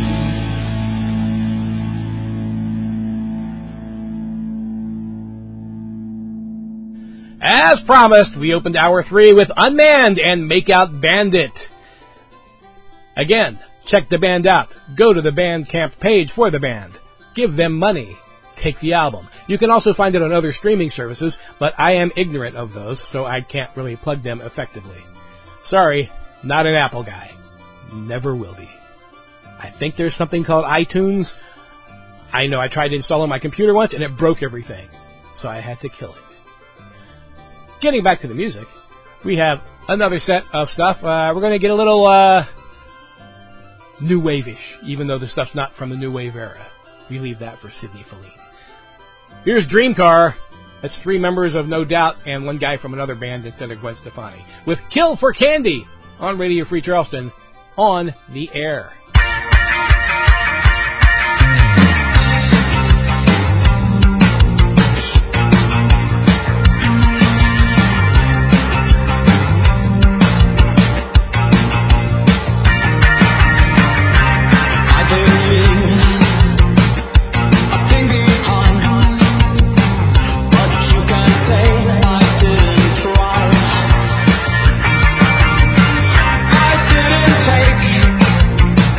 As promised, we opened hour 3 with Unmanned and Make Out Bandit. Again, check the band out. Go to the Bandcamp page for the band. Give them money. Take the album. You can also find it on other streaming services, but I am ignorant of those, so I can't really plug them effectively. Sorry, not an Apple guy. Never will be. I think there's something called iTunes. I know I tried to install it on my computer once and it broke everything. so I had to kill it. Getting back to the music, we have another set of stuff. We're going to get a little new wave-ish, even though the stuff's not from the new wave era. We leave that for Sidney Feline. Here's Dream Car. That's 3 members of No Doubt and 1 guy from another band instead of Gwen Stefani. With Kill for Candy on Radio Free Charleston on the air. I didn't take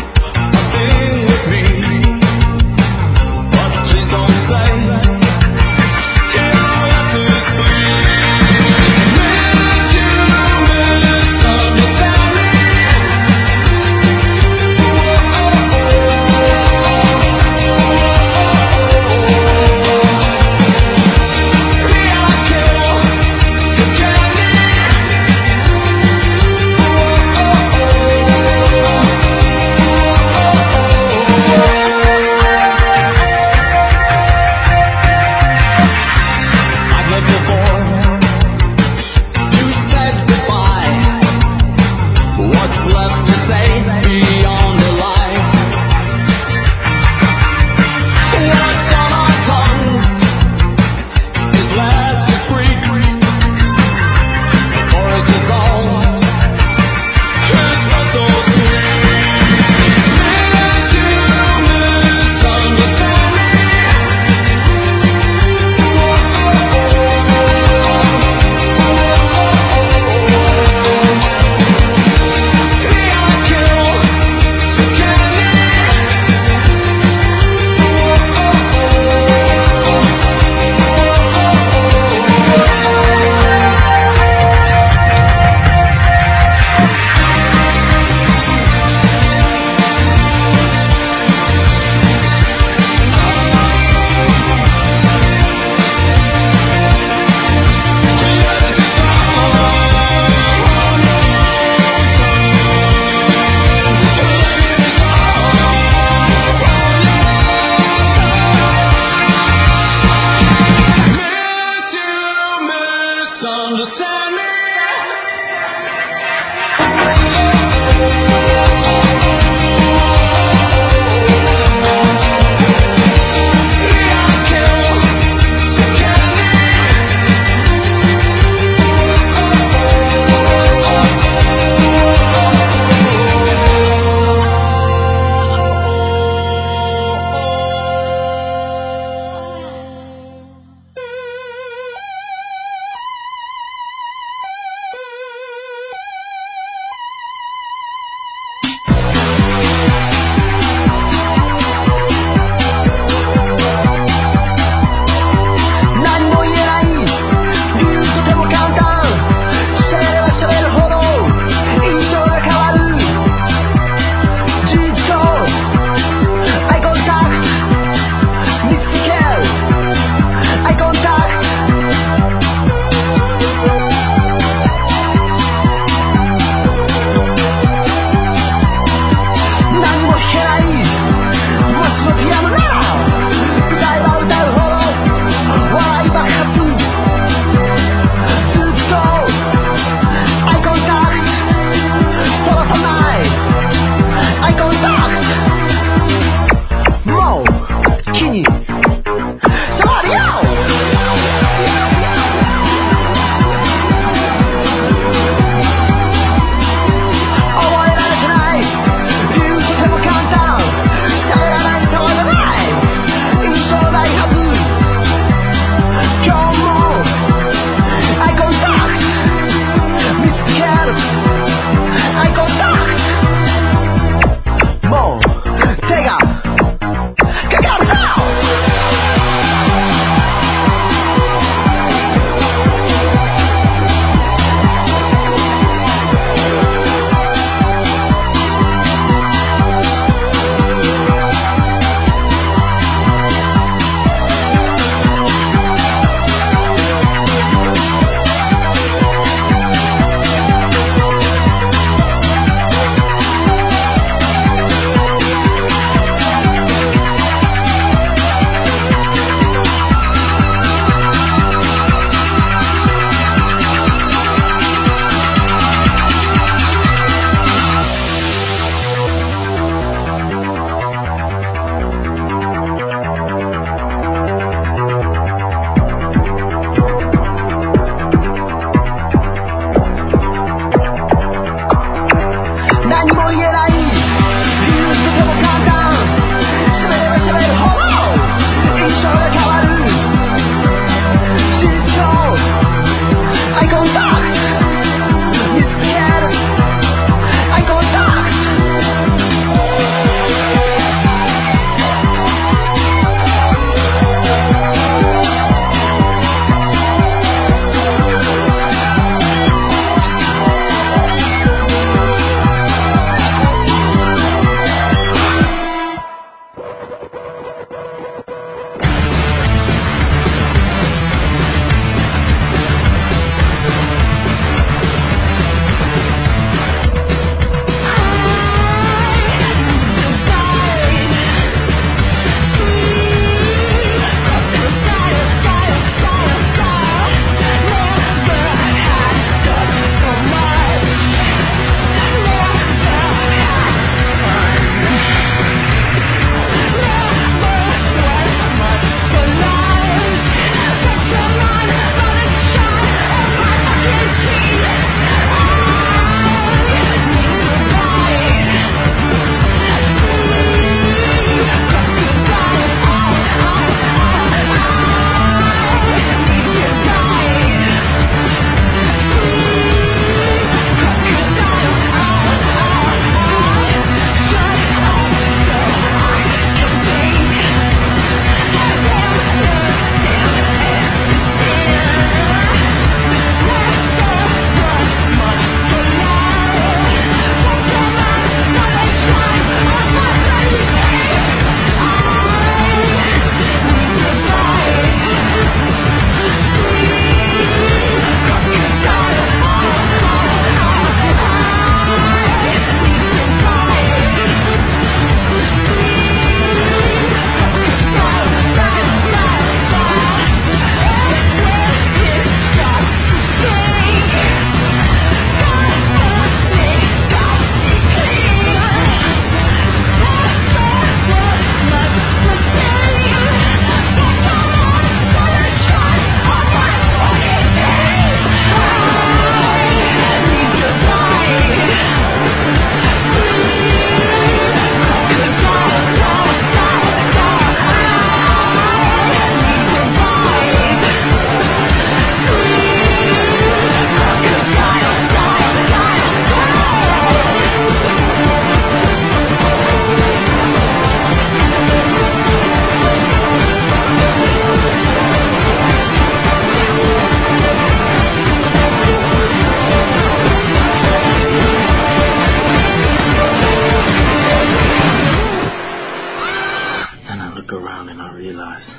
look around and I realize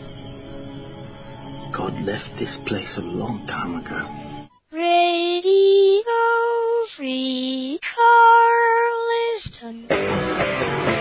God left this place a long time ago. Radio Free Charleston.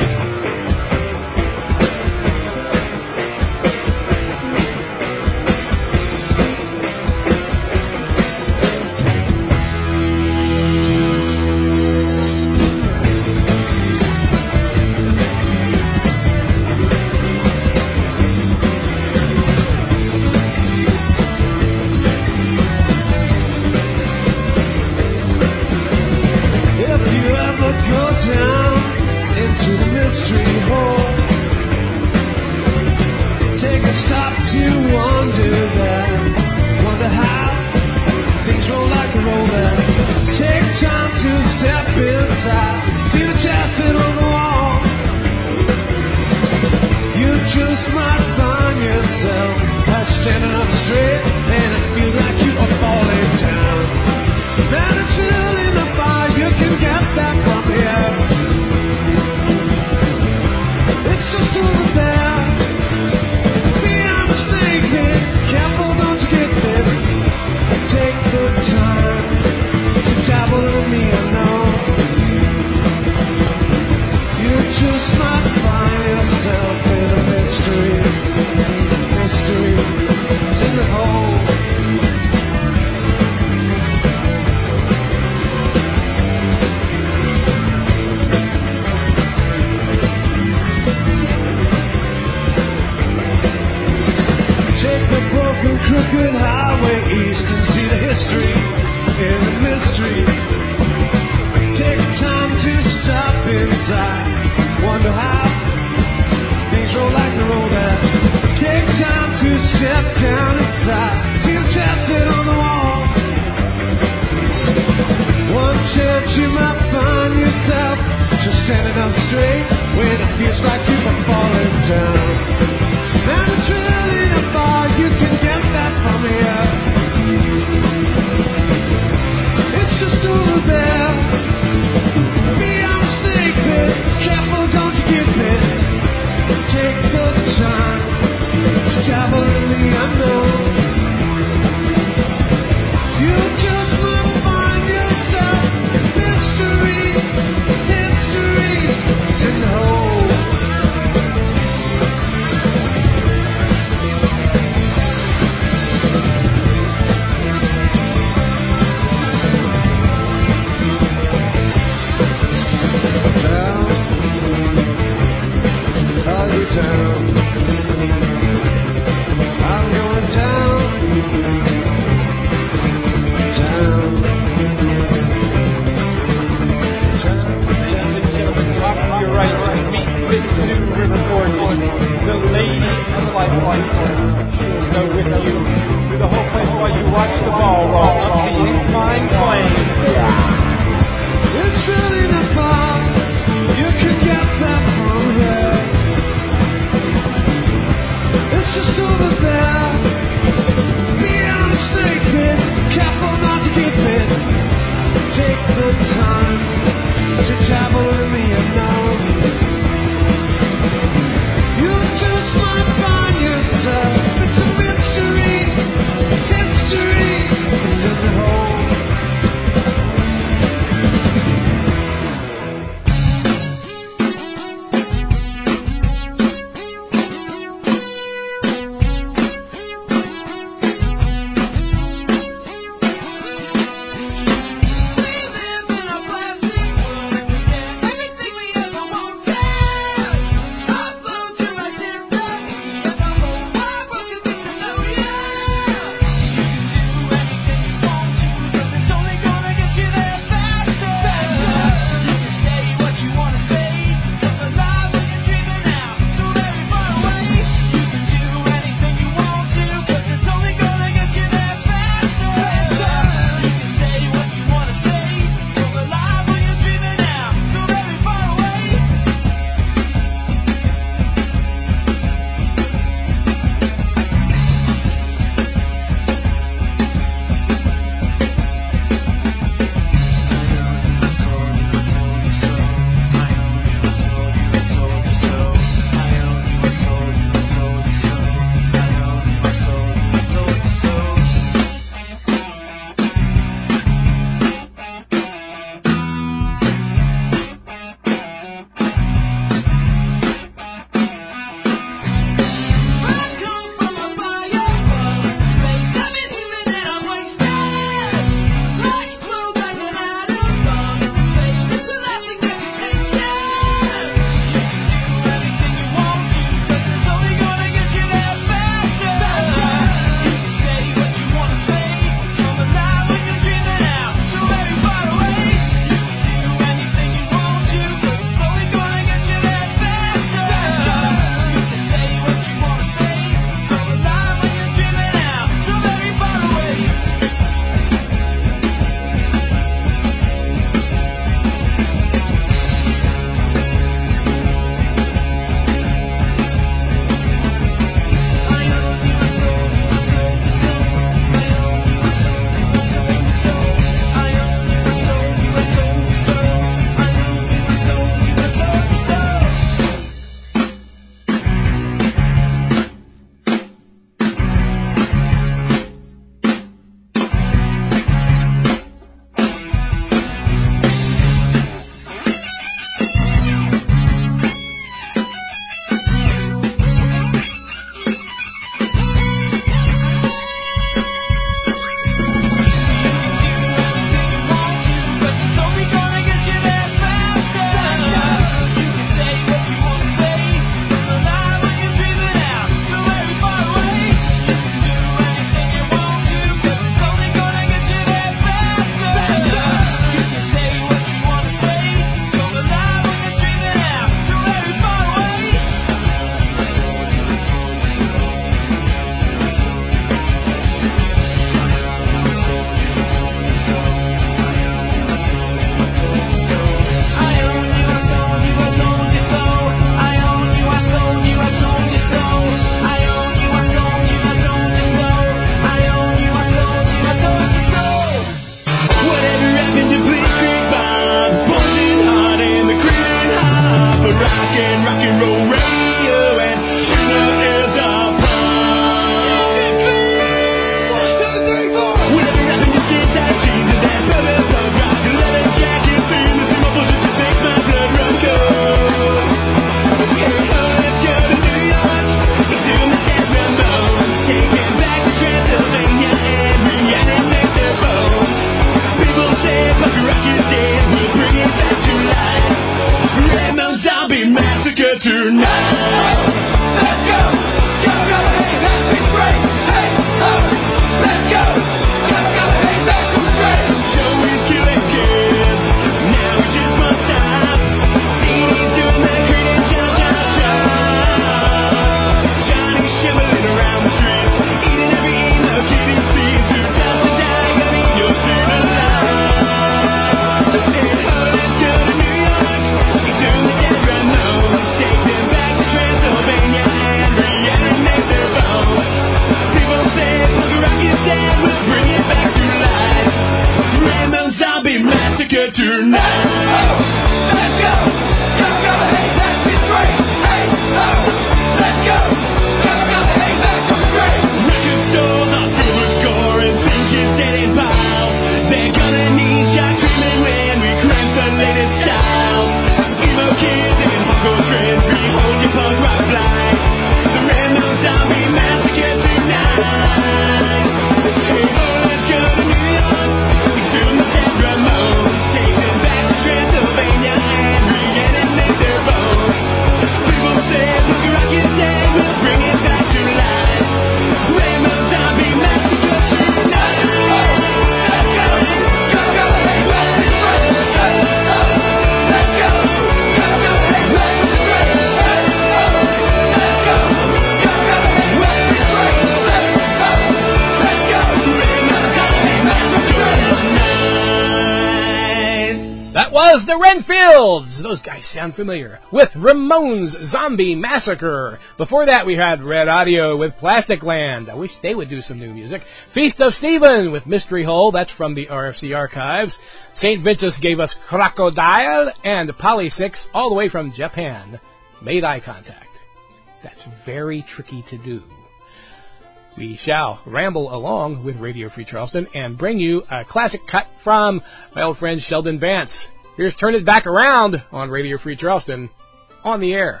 was the Renfields. Those guys sound familiar. With Ramones Zombie Massacre. Before that, we had Red Audio with Plastic Land. I wish they would do some new music. Feast of Stephen with Mystery Hole. That's from the RFC archives. St. Vincent's gave us Crocodile, and Polysix, all the way from Japan, made Eye Contact. That's very tricky to do. We shall ramble along with Radio Free Charleston and bring you a classic cut from my old friend Sheldon Vance. Here's Turn It Back Around on Radio Free Charleston, on the air.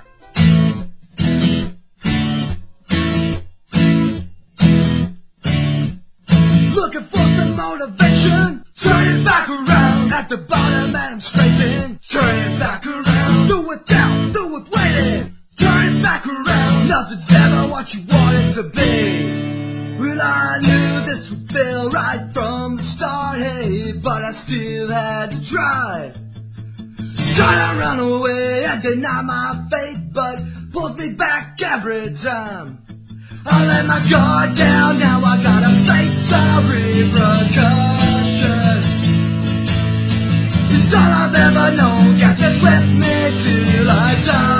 Looking for some motivation, turn it back around. At the bottom and I'm scraping, turn it back around. Do it down, do it waiting, turn it back around. Nothing's ever what you want it to be. Well, I knew this would feel right from the start, hey, but I still had to try. Try to run away and deny my fate, but pulls me back every time. I let my guard down, now I gotta face the repercussions. It's all I've ever known, guess it's with me till I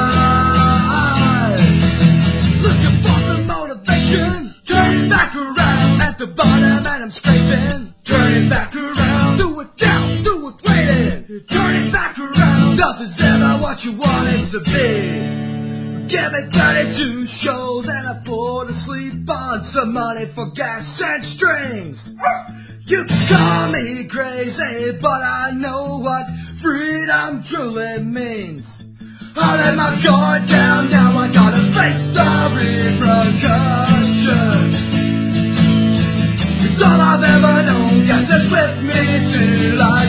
die. Looking for some motivation, turn it back around. At the bottom and I'm scraping, turn it back around. Do it down, do it waiting, turn it back around. Nothing's ever what you want it to be. Give me 32 shows and I fall asleep on some money for gas and strings. You can call me crazy, but I know what freedom truly means. I let my guard down, now I gotta face the repercussions. It's all I've ever known, yes, it's with me till I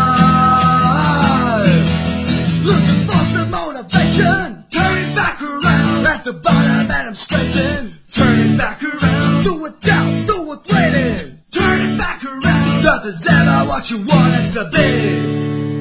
die. Looking for some motivation, turn it back around. At the bottom and I'm scraping, turn it back around. Do it down, do it waiting, turn it back around. Nothing's ever what you want it to be.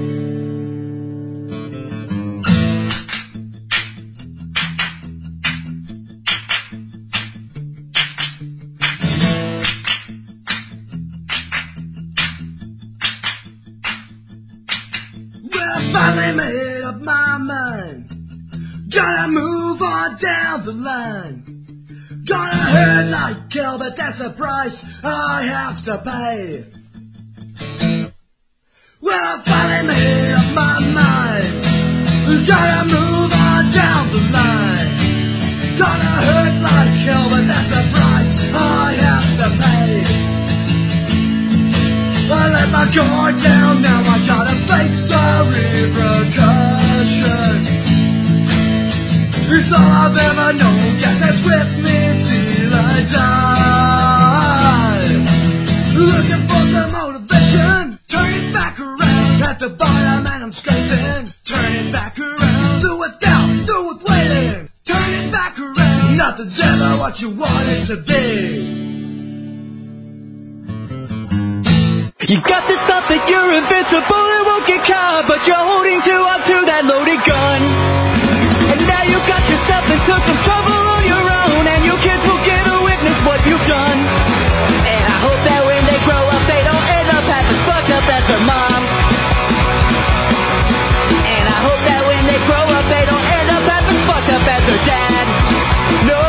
Finally made up my mind. Gotta move on down the line. Gonna hurt like hell, but that's a price I have to pay. Well, I finally made up my mind. Gotta move on down the line. Gonna hurt like hell, but that's the price I have to pay. I let my guard down, now I gotta face the repercussions. It's all I've ever known, guess that's with me till I die. Looking for some motivation, turn it back around. At the bottom and I'm scraping, turn it back around. Do it down, do it waiting, turn it back around. Nothing's ever what you want it to be. You got this thought that you're invincible and won't get caught, but you're holding too on to that loaded gun. And now you got yourself into some trouble on your own, and your kids will get to witness what you've done. And I hope that when they grow up, they don't end up half as fucked up as their mom. And I hope that when they grow up, they don't end up half as fucked up as their dad. No.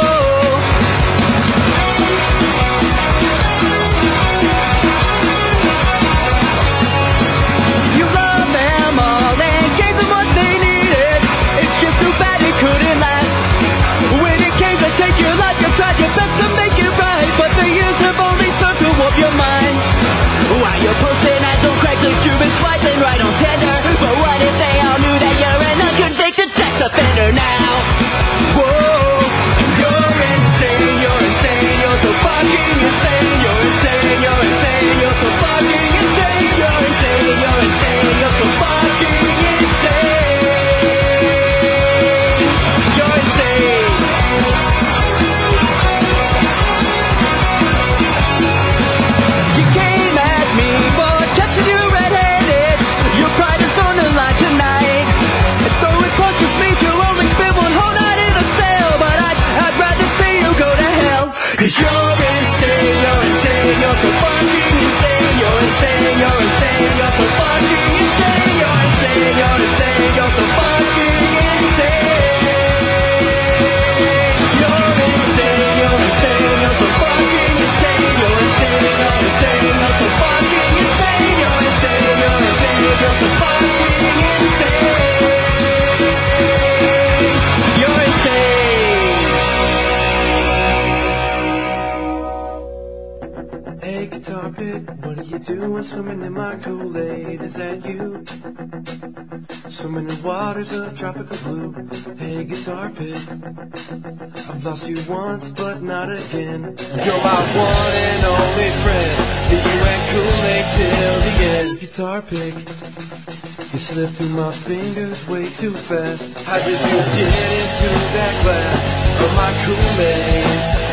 drinking my Kool-Aid, is that you? Swimming in waters of tropical blue. Hey, guitar pick, I've lost you once, but not again. You're my one and only friend. Yeah, you and Kool-Aid till the end. Guitar pick, you slipped through my fingers way too fast. How did you get into that glass of my Kool-Aid?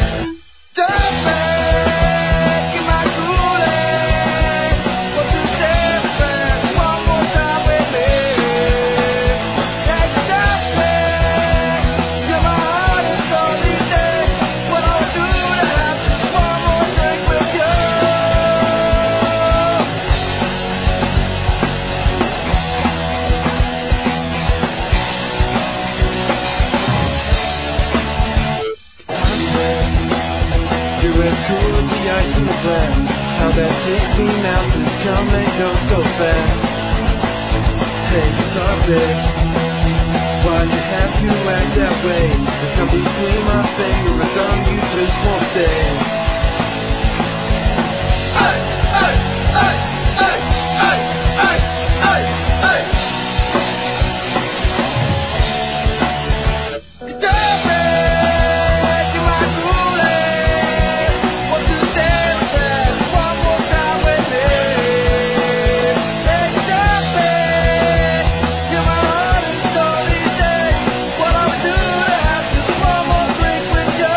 Dirtbag, give my Kool-Aid. Won't you stand fast one more time with me? Hey, dirtbag, you're my heart and soul these days. What I'll do to have just one more drink with you. You're as cool as the ice in the glass. How that 16 ounces come and go so fast. Hey, guitar pick, why'd you have to act that way? And come between my finger and thumb, you just won't stay. Hey, hey, hey, hey, hey, hey, hey, hey. Guitar pick, you're my Kool-Aid. Won't you stand fast one more time with me? Hey, guitar pick, you're my heart and soul these days. What I'll do to have just one more drink with you.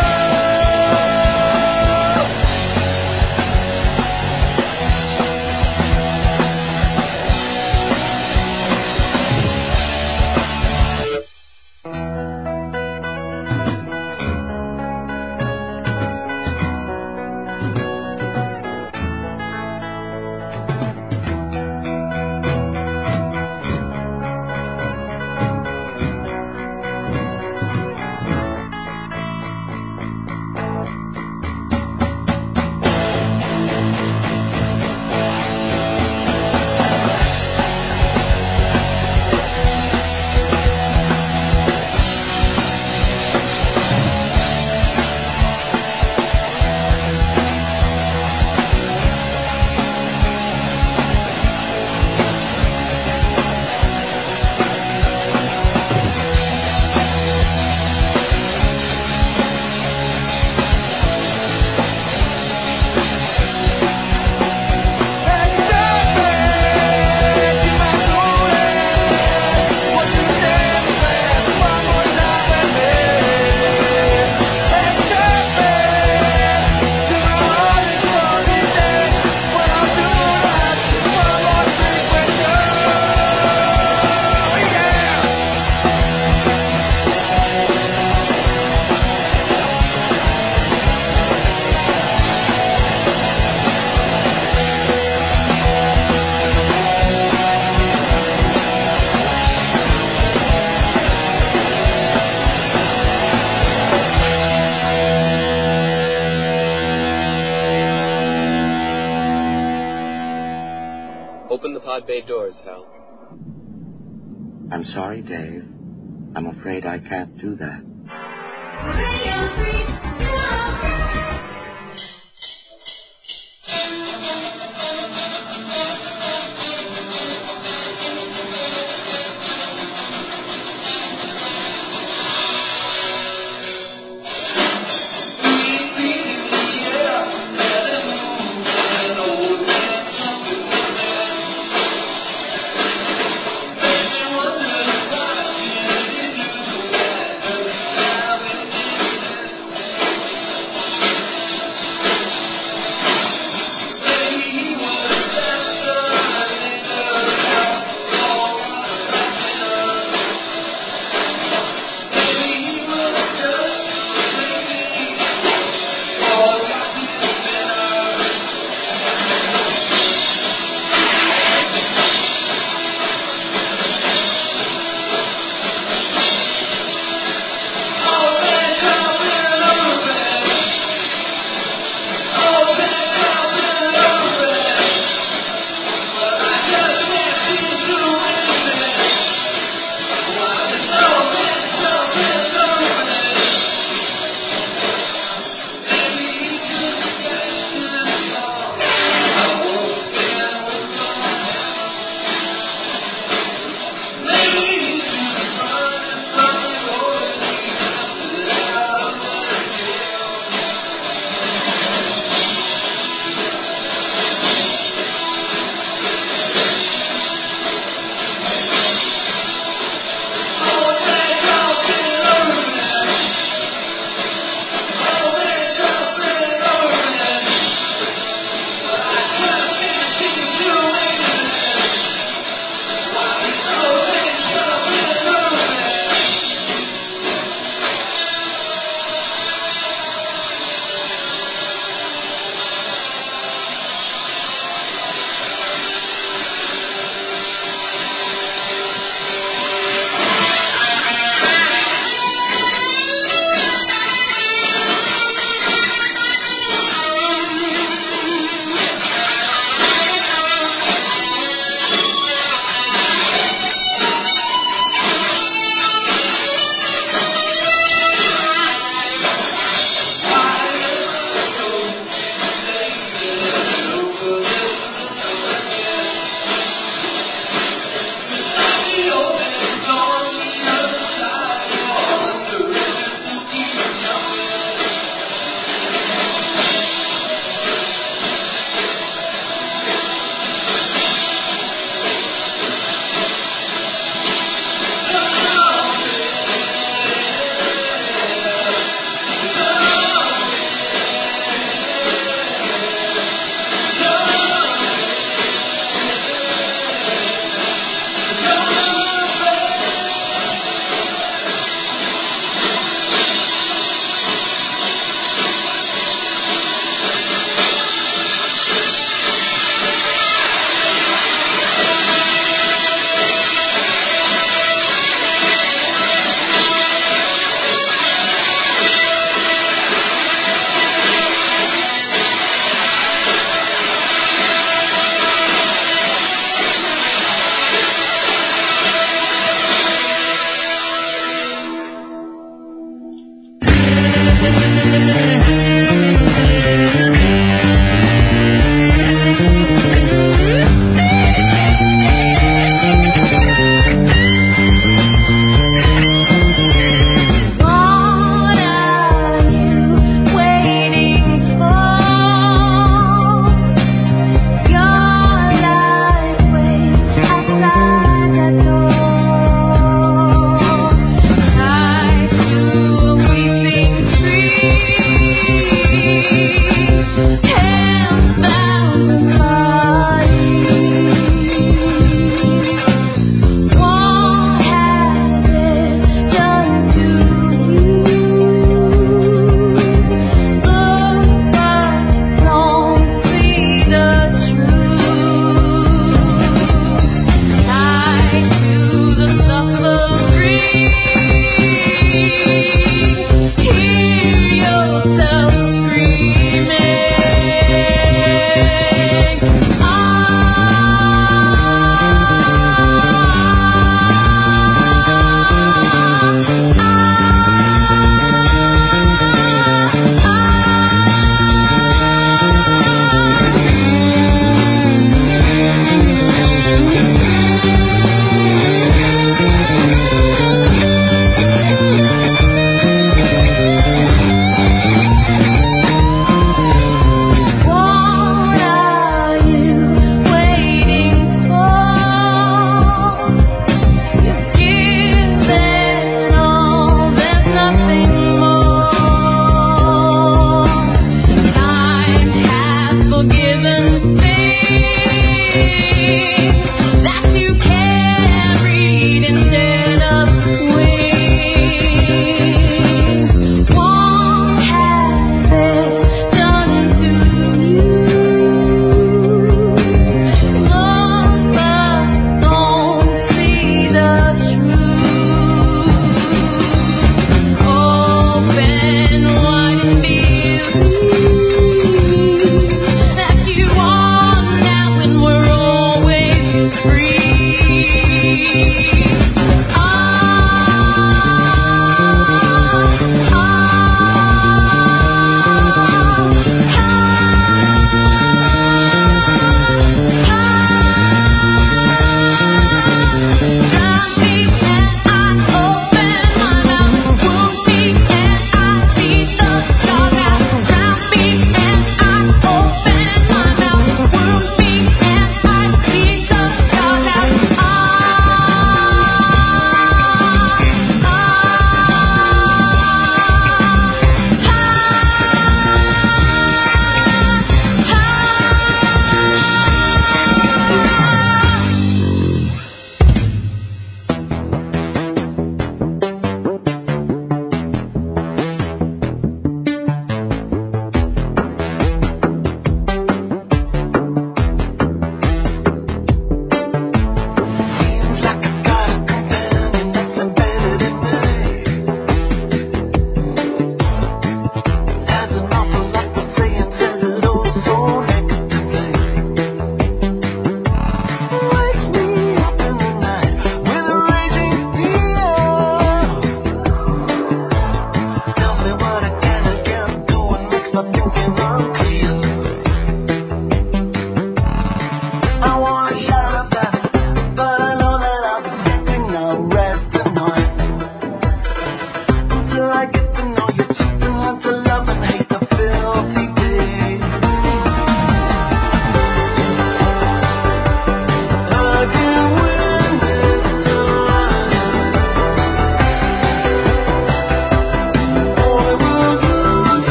Open the pod bay doors, Hal. I'm sorry, Dave. I'm afraid I can't do that.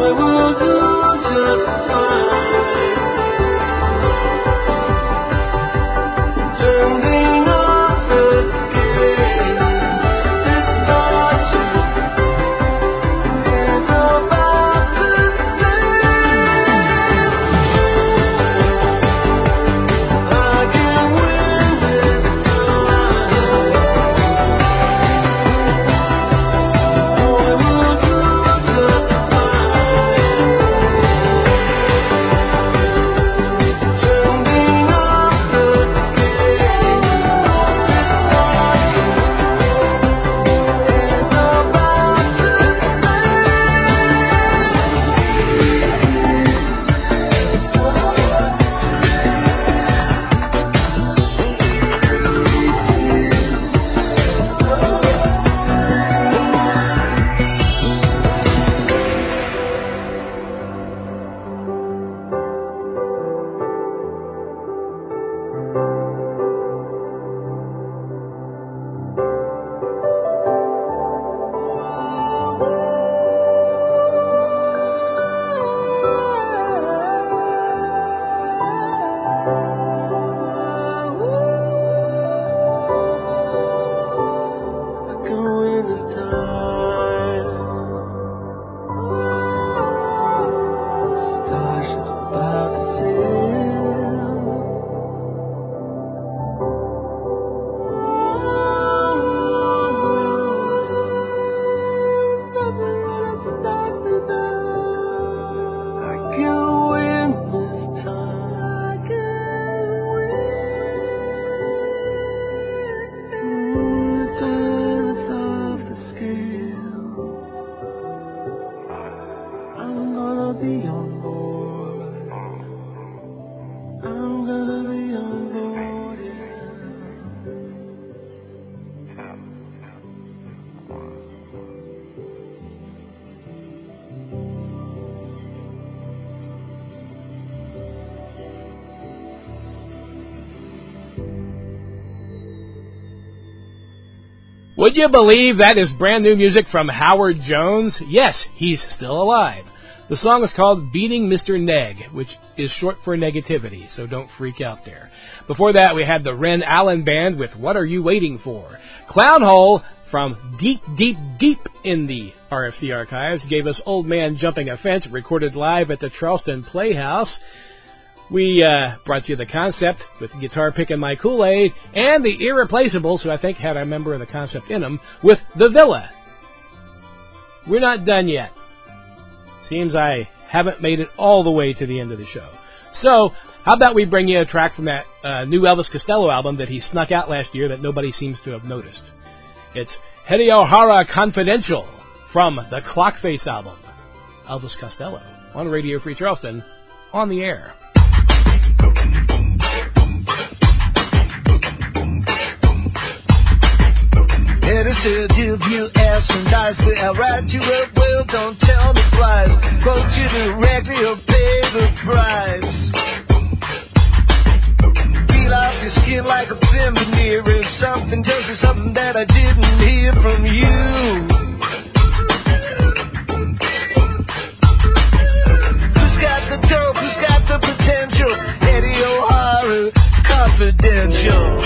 Would you believe that is brand new music from Howard Jones? Yes, he's still alive. The song is called Beating Mr. Neg, which is short for negativity, so don't freak out there. Before that, we had the Ren Allen Band with What Are You Waiting For? Clown Hole from deep, deep, deep in the RFC archives gave us Old Man Jumping a Fence, recorded live at the Charleston Playhouse. We brought you The Concept with Guitar Pickin' My Kool-Aid, and the Irreplaceables, who I think had a member of The Concept in them, with The Villa. We're not done yet. Seems I haven't made it all the way to the end of the show. So, how about we bring you a track from that new Elvis Costello album that he snuck out last year that nobody seems to have noticed. It's Hedy O'Hara Confidential from the Clockface album. Elvis Costello on Radio Free Charleston, on the air. Eddie said, if you ask me nicely, I'll write you up well, don't tell me twice. Quote you directly or pay the price. Peel off your skin like a thin veneer if something tells me something that I didn't hear from you. Who's got the dope? Who's got the potential? Eddie O'Hara Confidential.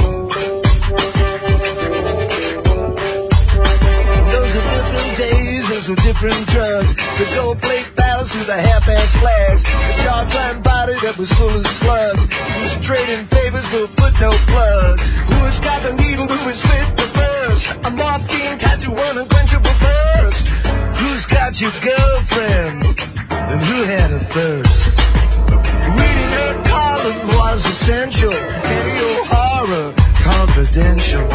With different drugs, the gold plate battles with the half-ass flags, the jaw-climbed body that was full of slugs. She was trading favors for footnote plugs. Who's got the needle? Who is fit to burst? A morphine tattoo, one unquenchable thirst. Who's got your girlfriend? And who had a thirst? Reading her column was essential. Eddie O'Hara Confidential.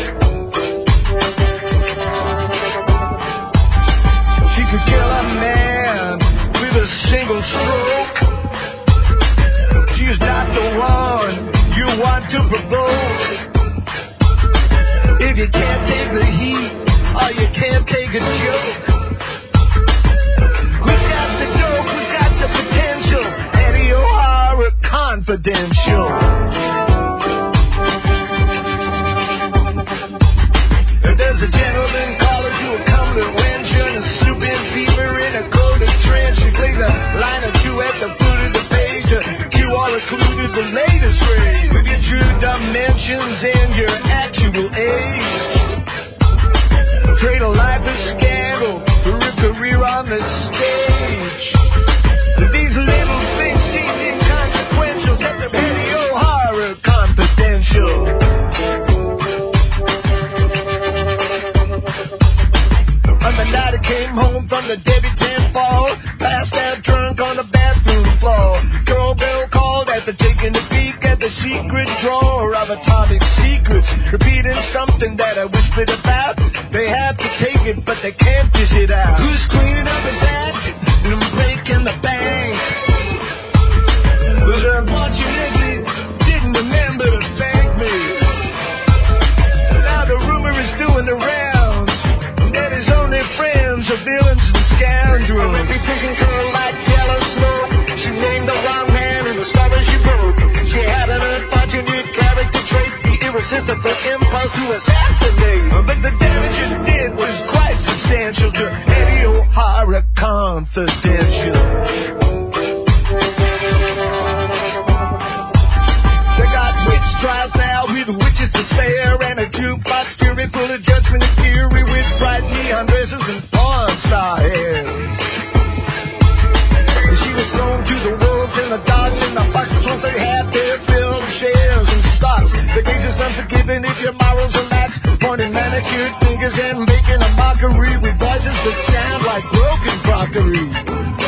Could kill a man with a single stroke. She's not the one you want to provoke. If you can't take the heat, or you can't take a joke. Who's got the dope? Who's got the potential? Eddie O'Hara Confidential. There's a gentleman calling to a Cumberland wench and a snooping fever in a coat of trim. of atomic secrets, repeating something that I whispered about. They have to take it, but they can't dish it out. Who's cleaning up his act and breaking the bank? But unfortunately, didn't remember to thank me. Now the rumor is doing the rounds that his only friends are villains and scoundrels. A reputation curled like yellow smoke. She named the wrong man and the story she broke. She had an unfortunate character trait, the irresistible impulse to assassinate. But the damage it did was quite substantial to Eddie O'Hara Confidential. They got witch trials now with witches to spare, and a jukebox jury full of judgment and fury with bright neon dresses and porn star hair. She was thrown to the wolves and the dogs and the foxes once they had their fill of shares and stocks. The gaze is unforgiving if your morals are lax, pointing manicured fingers and making a mockery with voices that sound like broken crockery.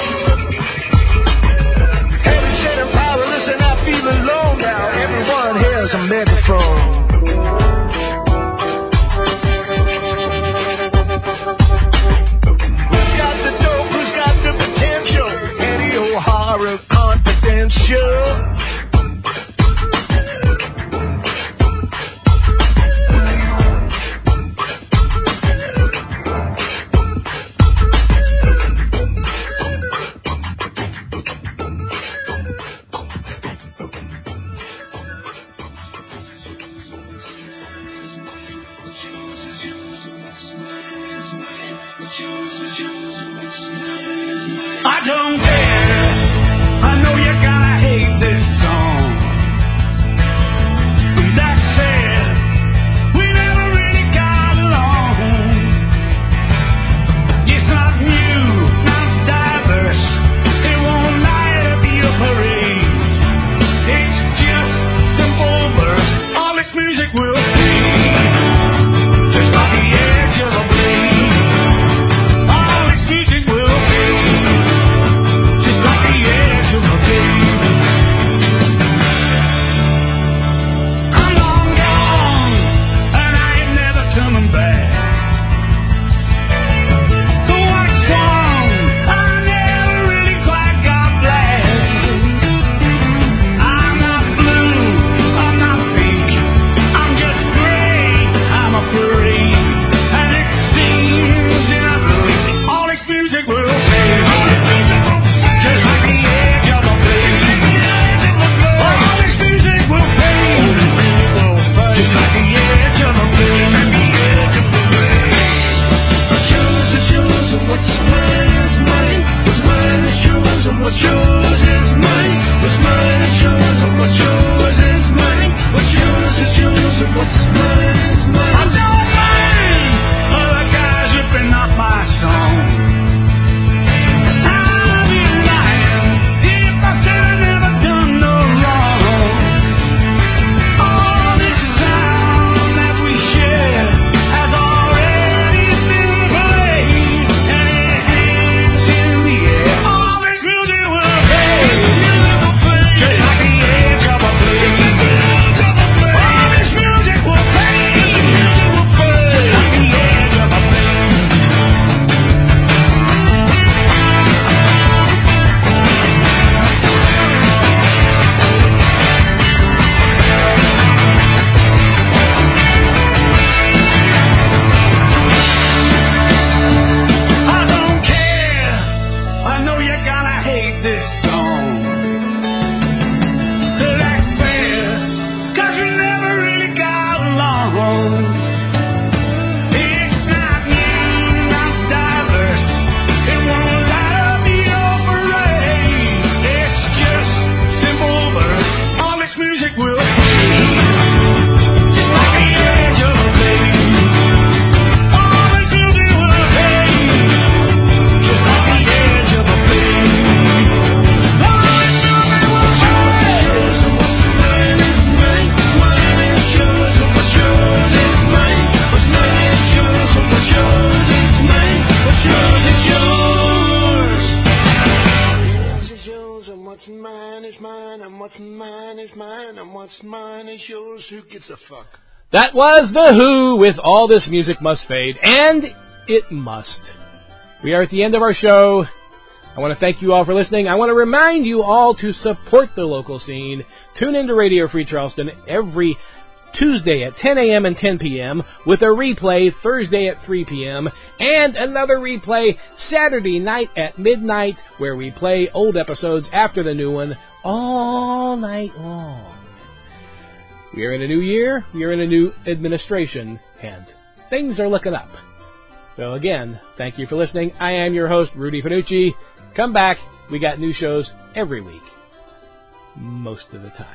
what's mine is mine, and what's mine is mine, and what's mine is yours. Who gives a fuck? That was The Who with All This Music Must Fade, and it must. We are at the end of our show. I want to thank you all for listening. I want to remind you all to support the local scene. Tune into Radio Free Charleston every Tuesday at 10 a.m. and 10 p.m. with a replay Thursday at 3 p.m. and another replay Saturday night at midnight where we play old episodes after the new one all night long. We are in a new year, we are in a new administration, and things are looking up. So again, thank you for listening. I am your host, Rudy Panucci. Come back, we got new shows every week. Most of the time.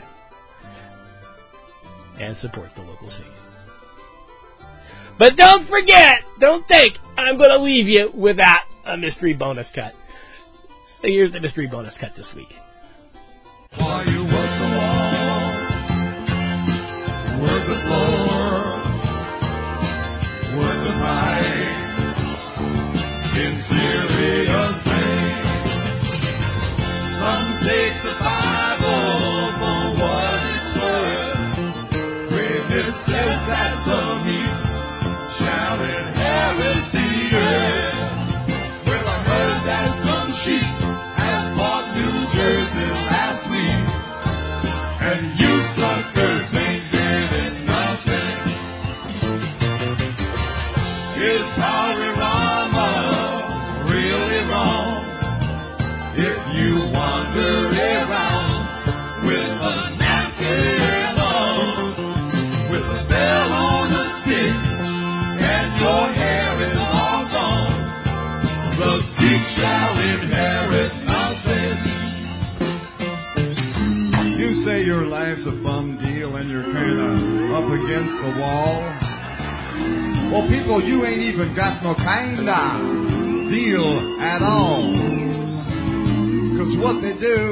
And support the local scene. But don't forget, don't think I'm going to leave you without a mystery bonus cut. So here's the mystery bonus cut this week. While you work the wall, work the floor, work the pipe, in serious pain. Some take the Bible for what it's worth, when it says that the meek shall inherit the earth. Well, I heard that some sheep has bought New Jersey last week, and you suckers ain't getting nothing. Is Harry Rama really wrong if you wander around with a napkin on, with a bell on a stick, and your hair is all gone? The geek shall inherit nothing. You say your life's a bum deal and you're kinda up against the wall. Well, people, you ain't even got no kinda deal at all. 'Cause what they do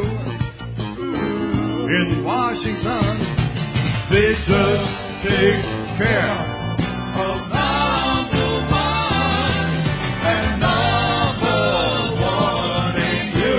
in Washington, they just take care of number one, and number one ain't you.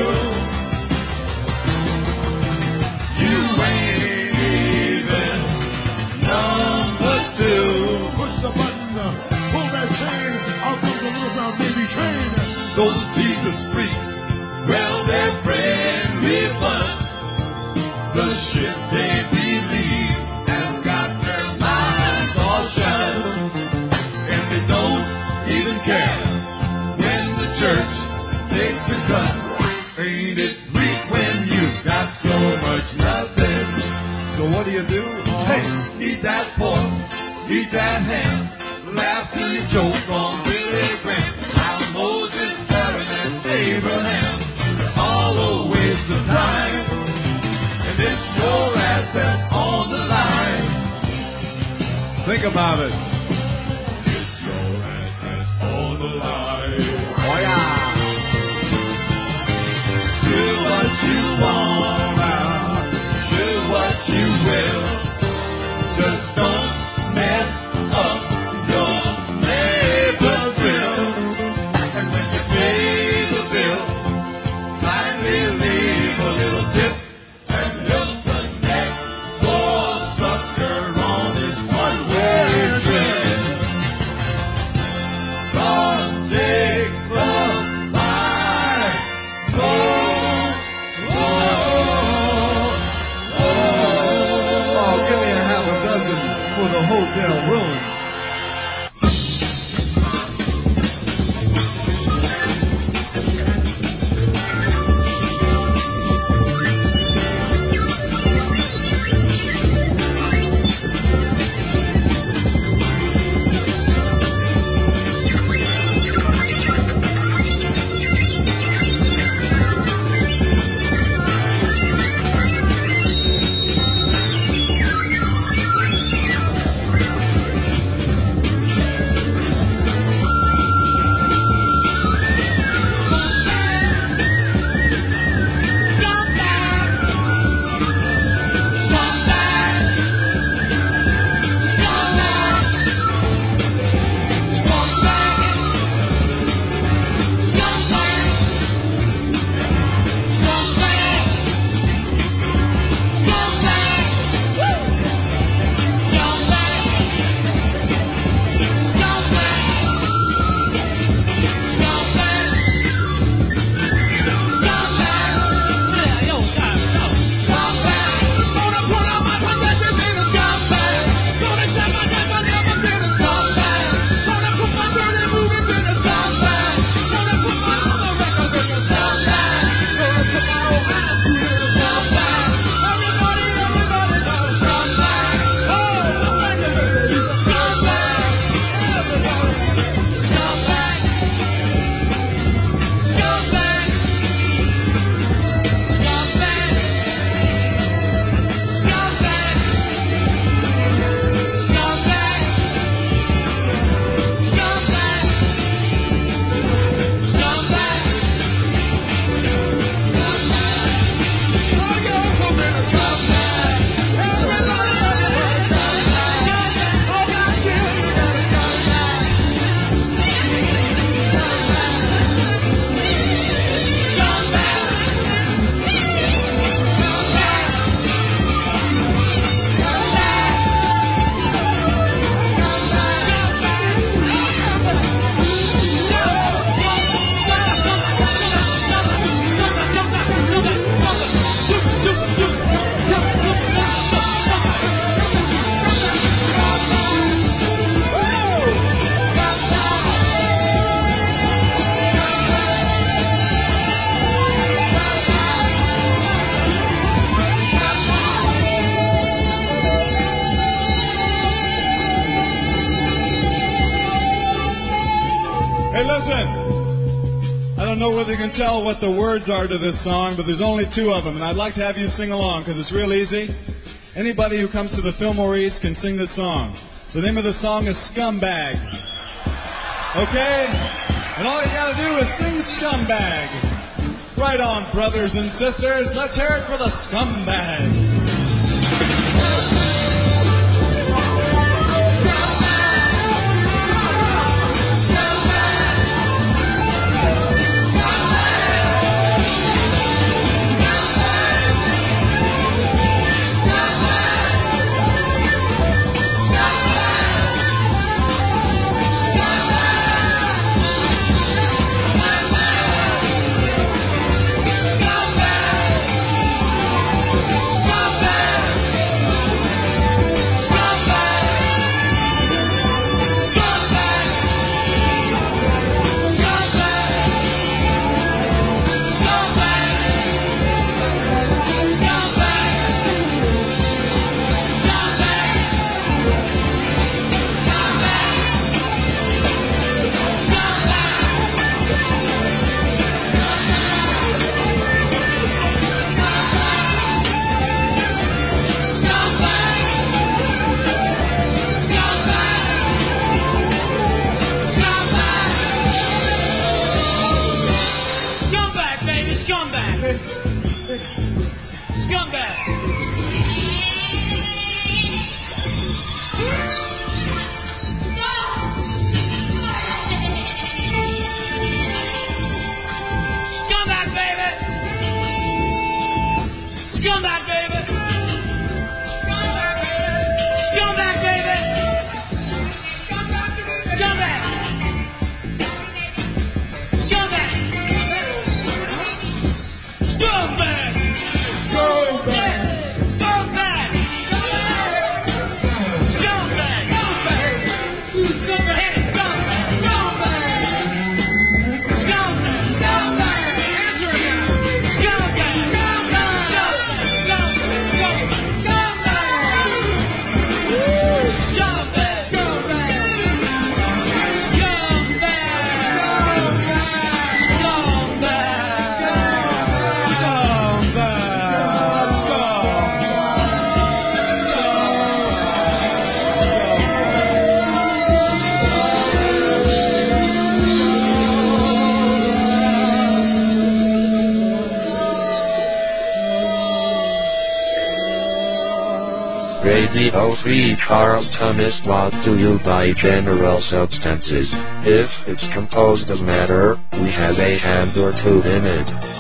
You ain't even number two. Push the button, pull that chain, out comes the little brown baby train. Those Jesus freaks, well, they're friendly, but the shit they believe has got their minds all shut, and they don't even care when the church takes a cut. Ain't it bleak when you've got so much nothing? So what do? Hey, eat that pork, eat that ham, laugh till you choke on Billy Graham. Now Moses, Aaron, and Abraham, they're all a waste of time, and it's your ass that's on the line. Think about it. It's your ass that's on the line. Oh yeah. Do what you wanna, do what you will. Just don't mess up your neighbor's grill. And when you pay the bill, kindly leave a little tip and help the next poor sucker on his one-way trip. can tell what the words are to this song, but there's only two of them, and I'd like to have you sing along because it's real easy. Anybody who comes to the Fillmore East can sing this song. The name of the song is Scumbag. Okay? And all you gotta do is sing Scumbag. Right on, brothers and sisters. Let's hear it for the Scumbag. Radio Free Charleston is brought to you by General Substances. If it's composed of matter, we have a hand or two in it.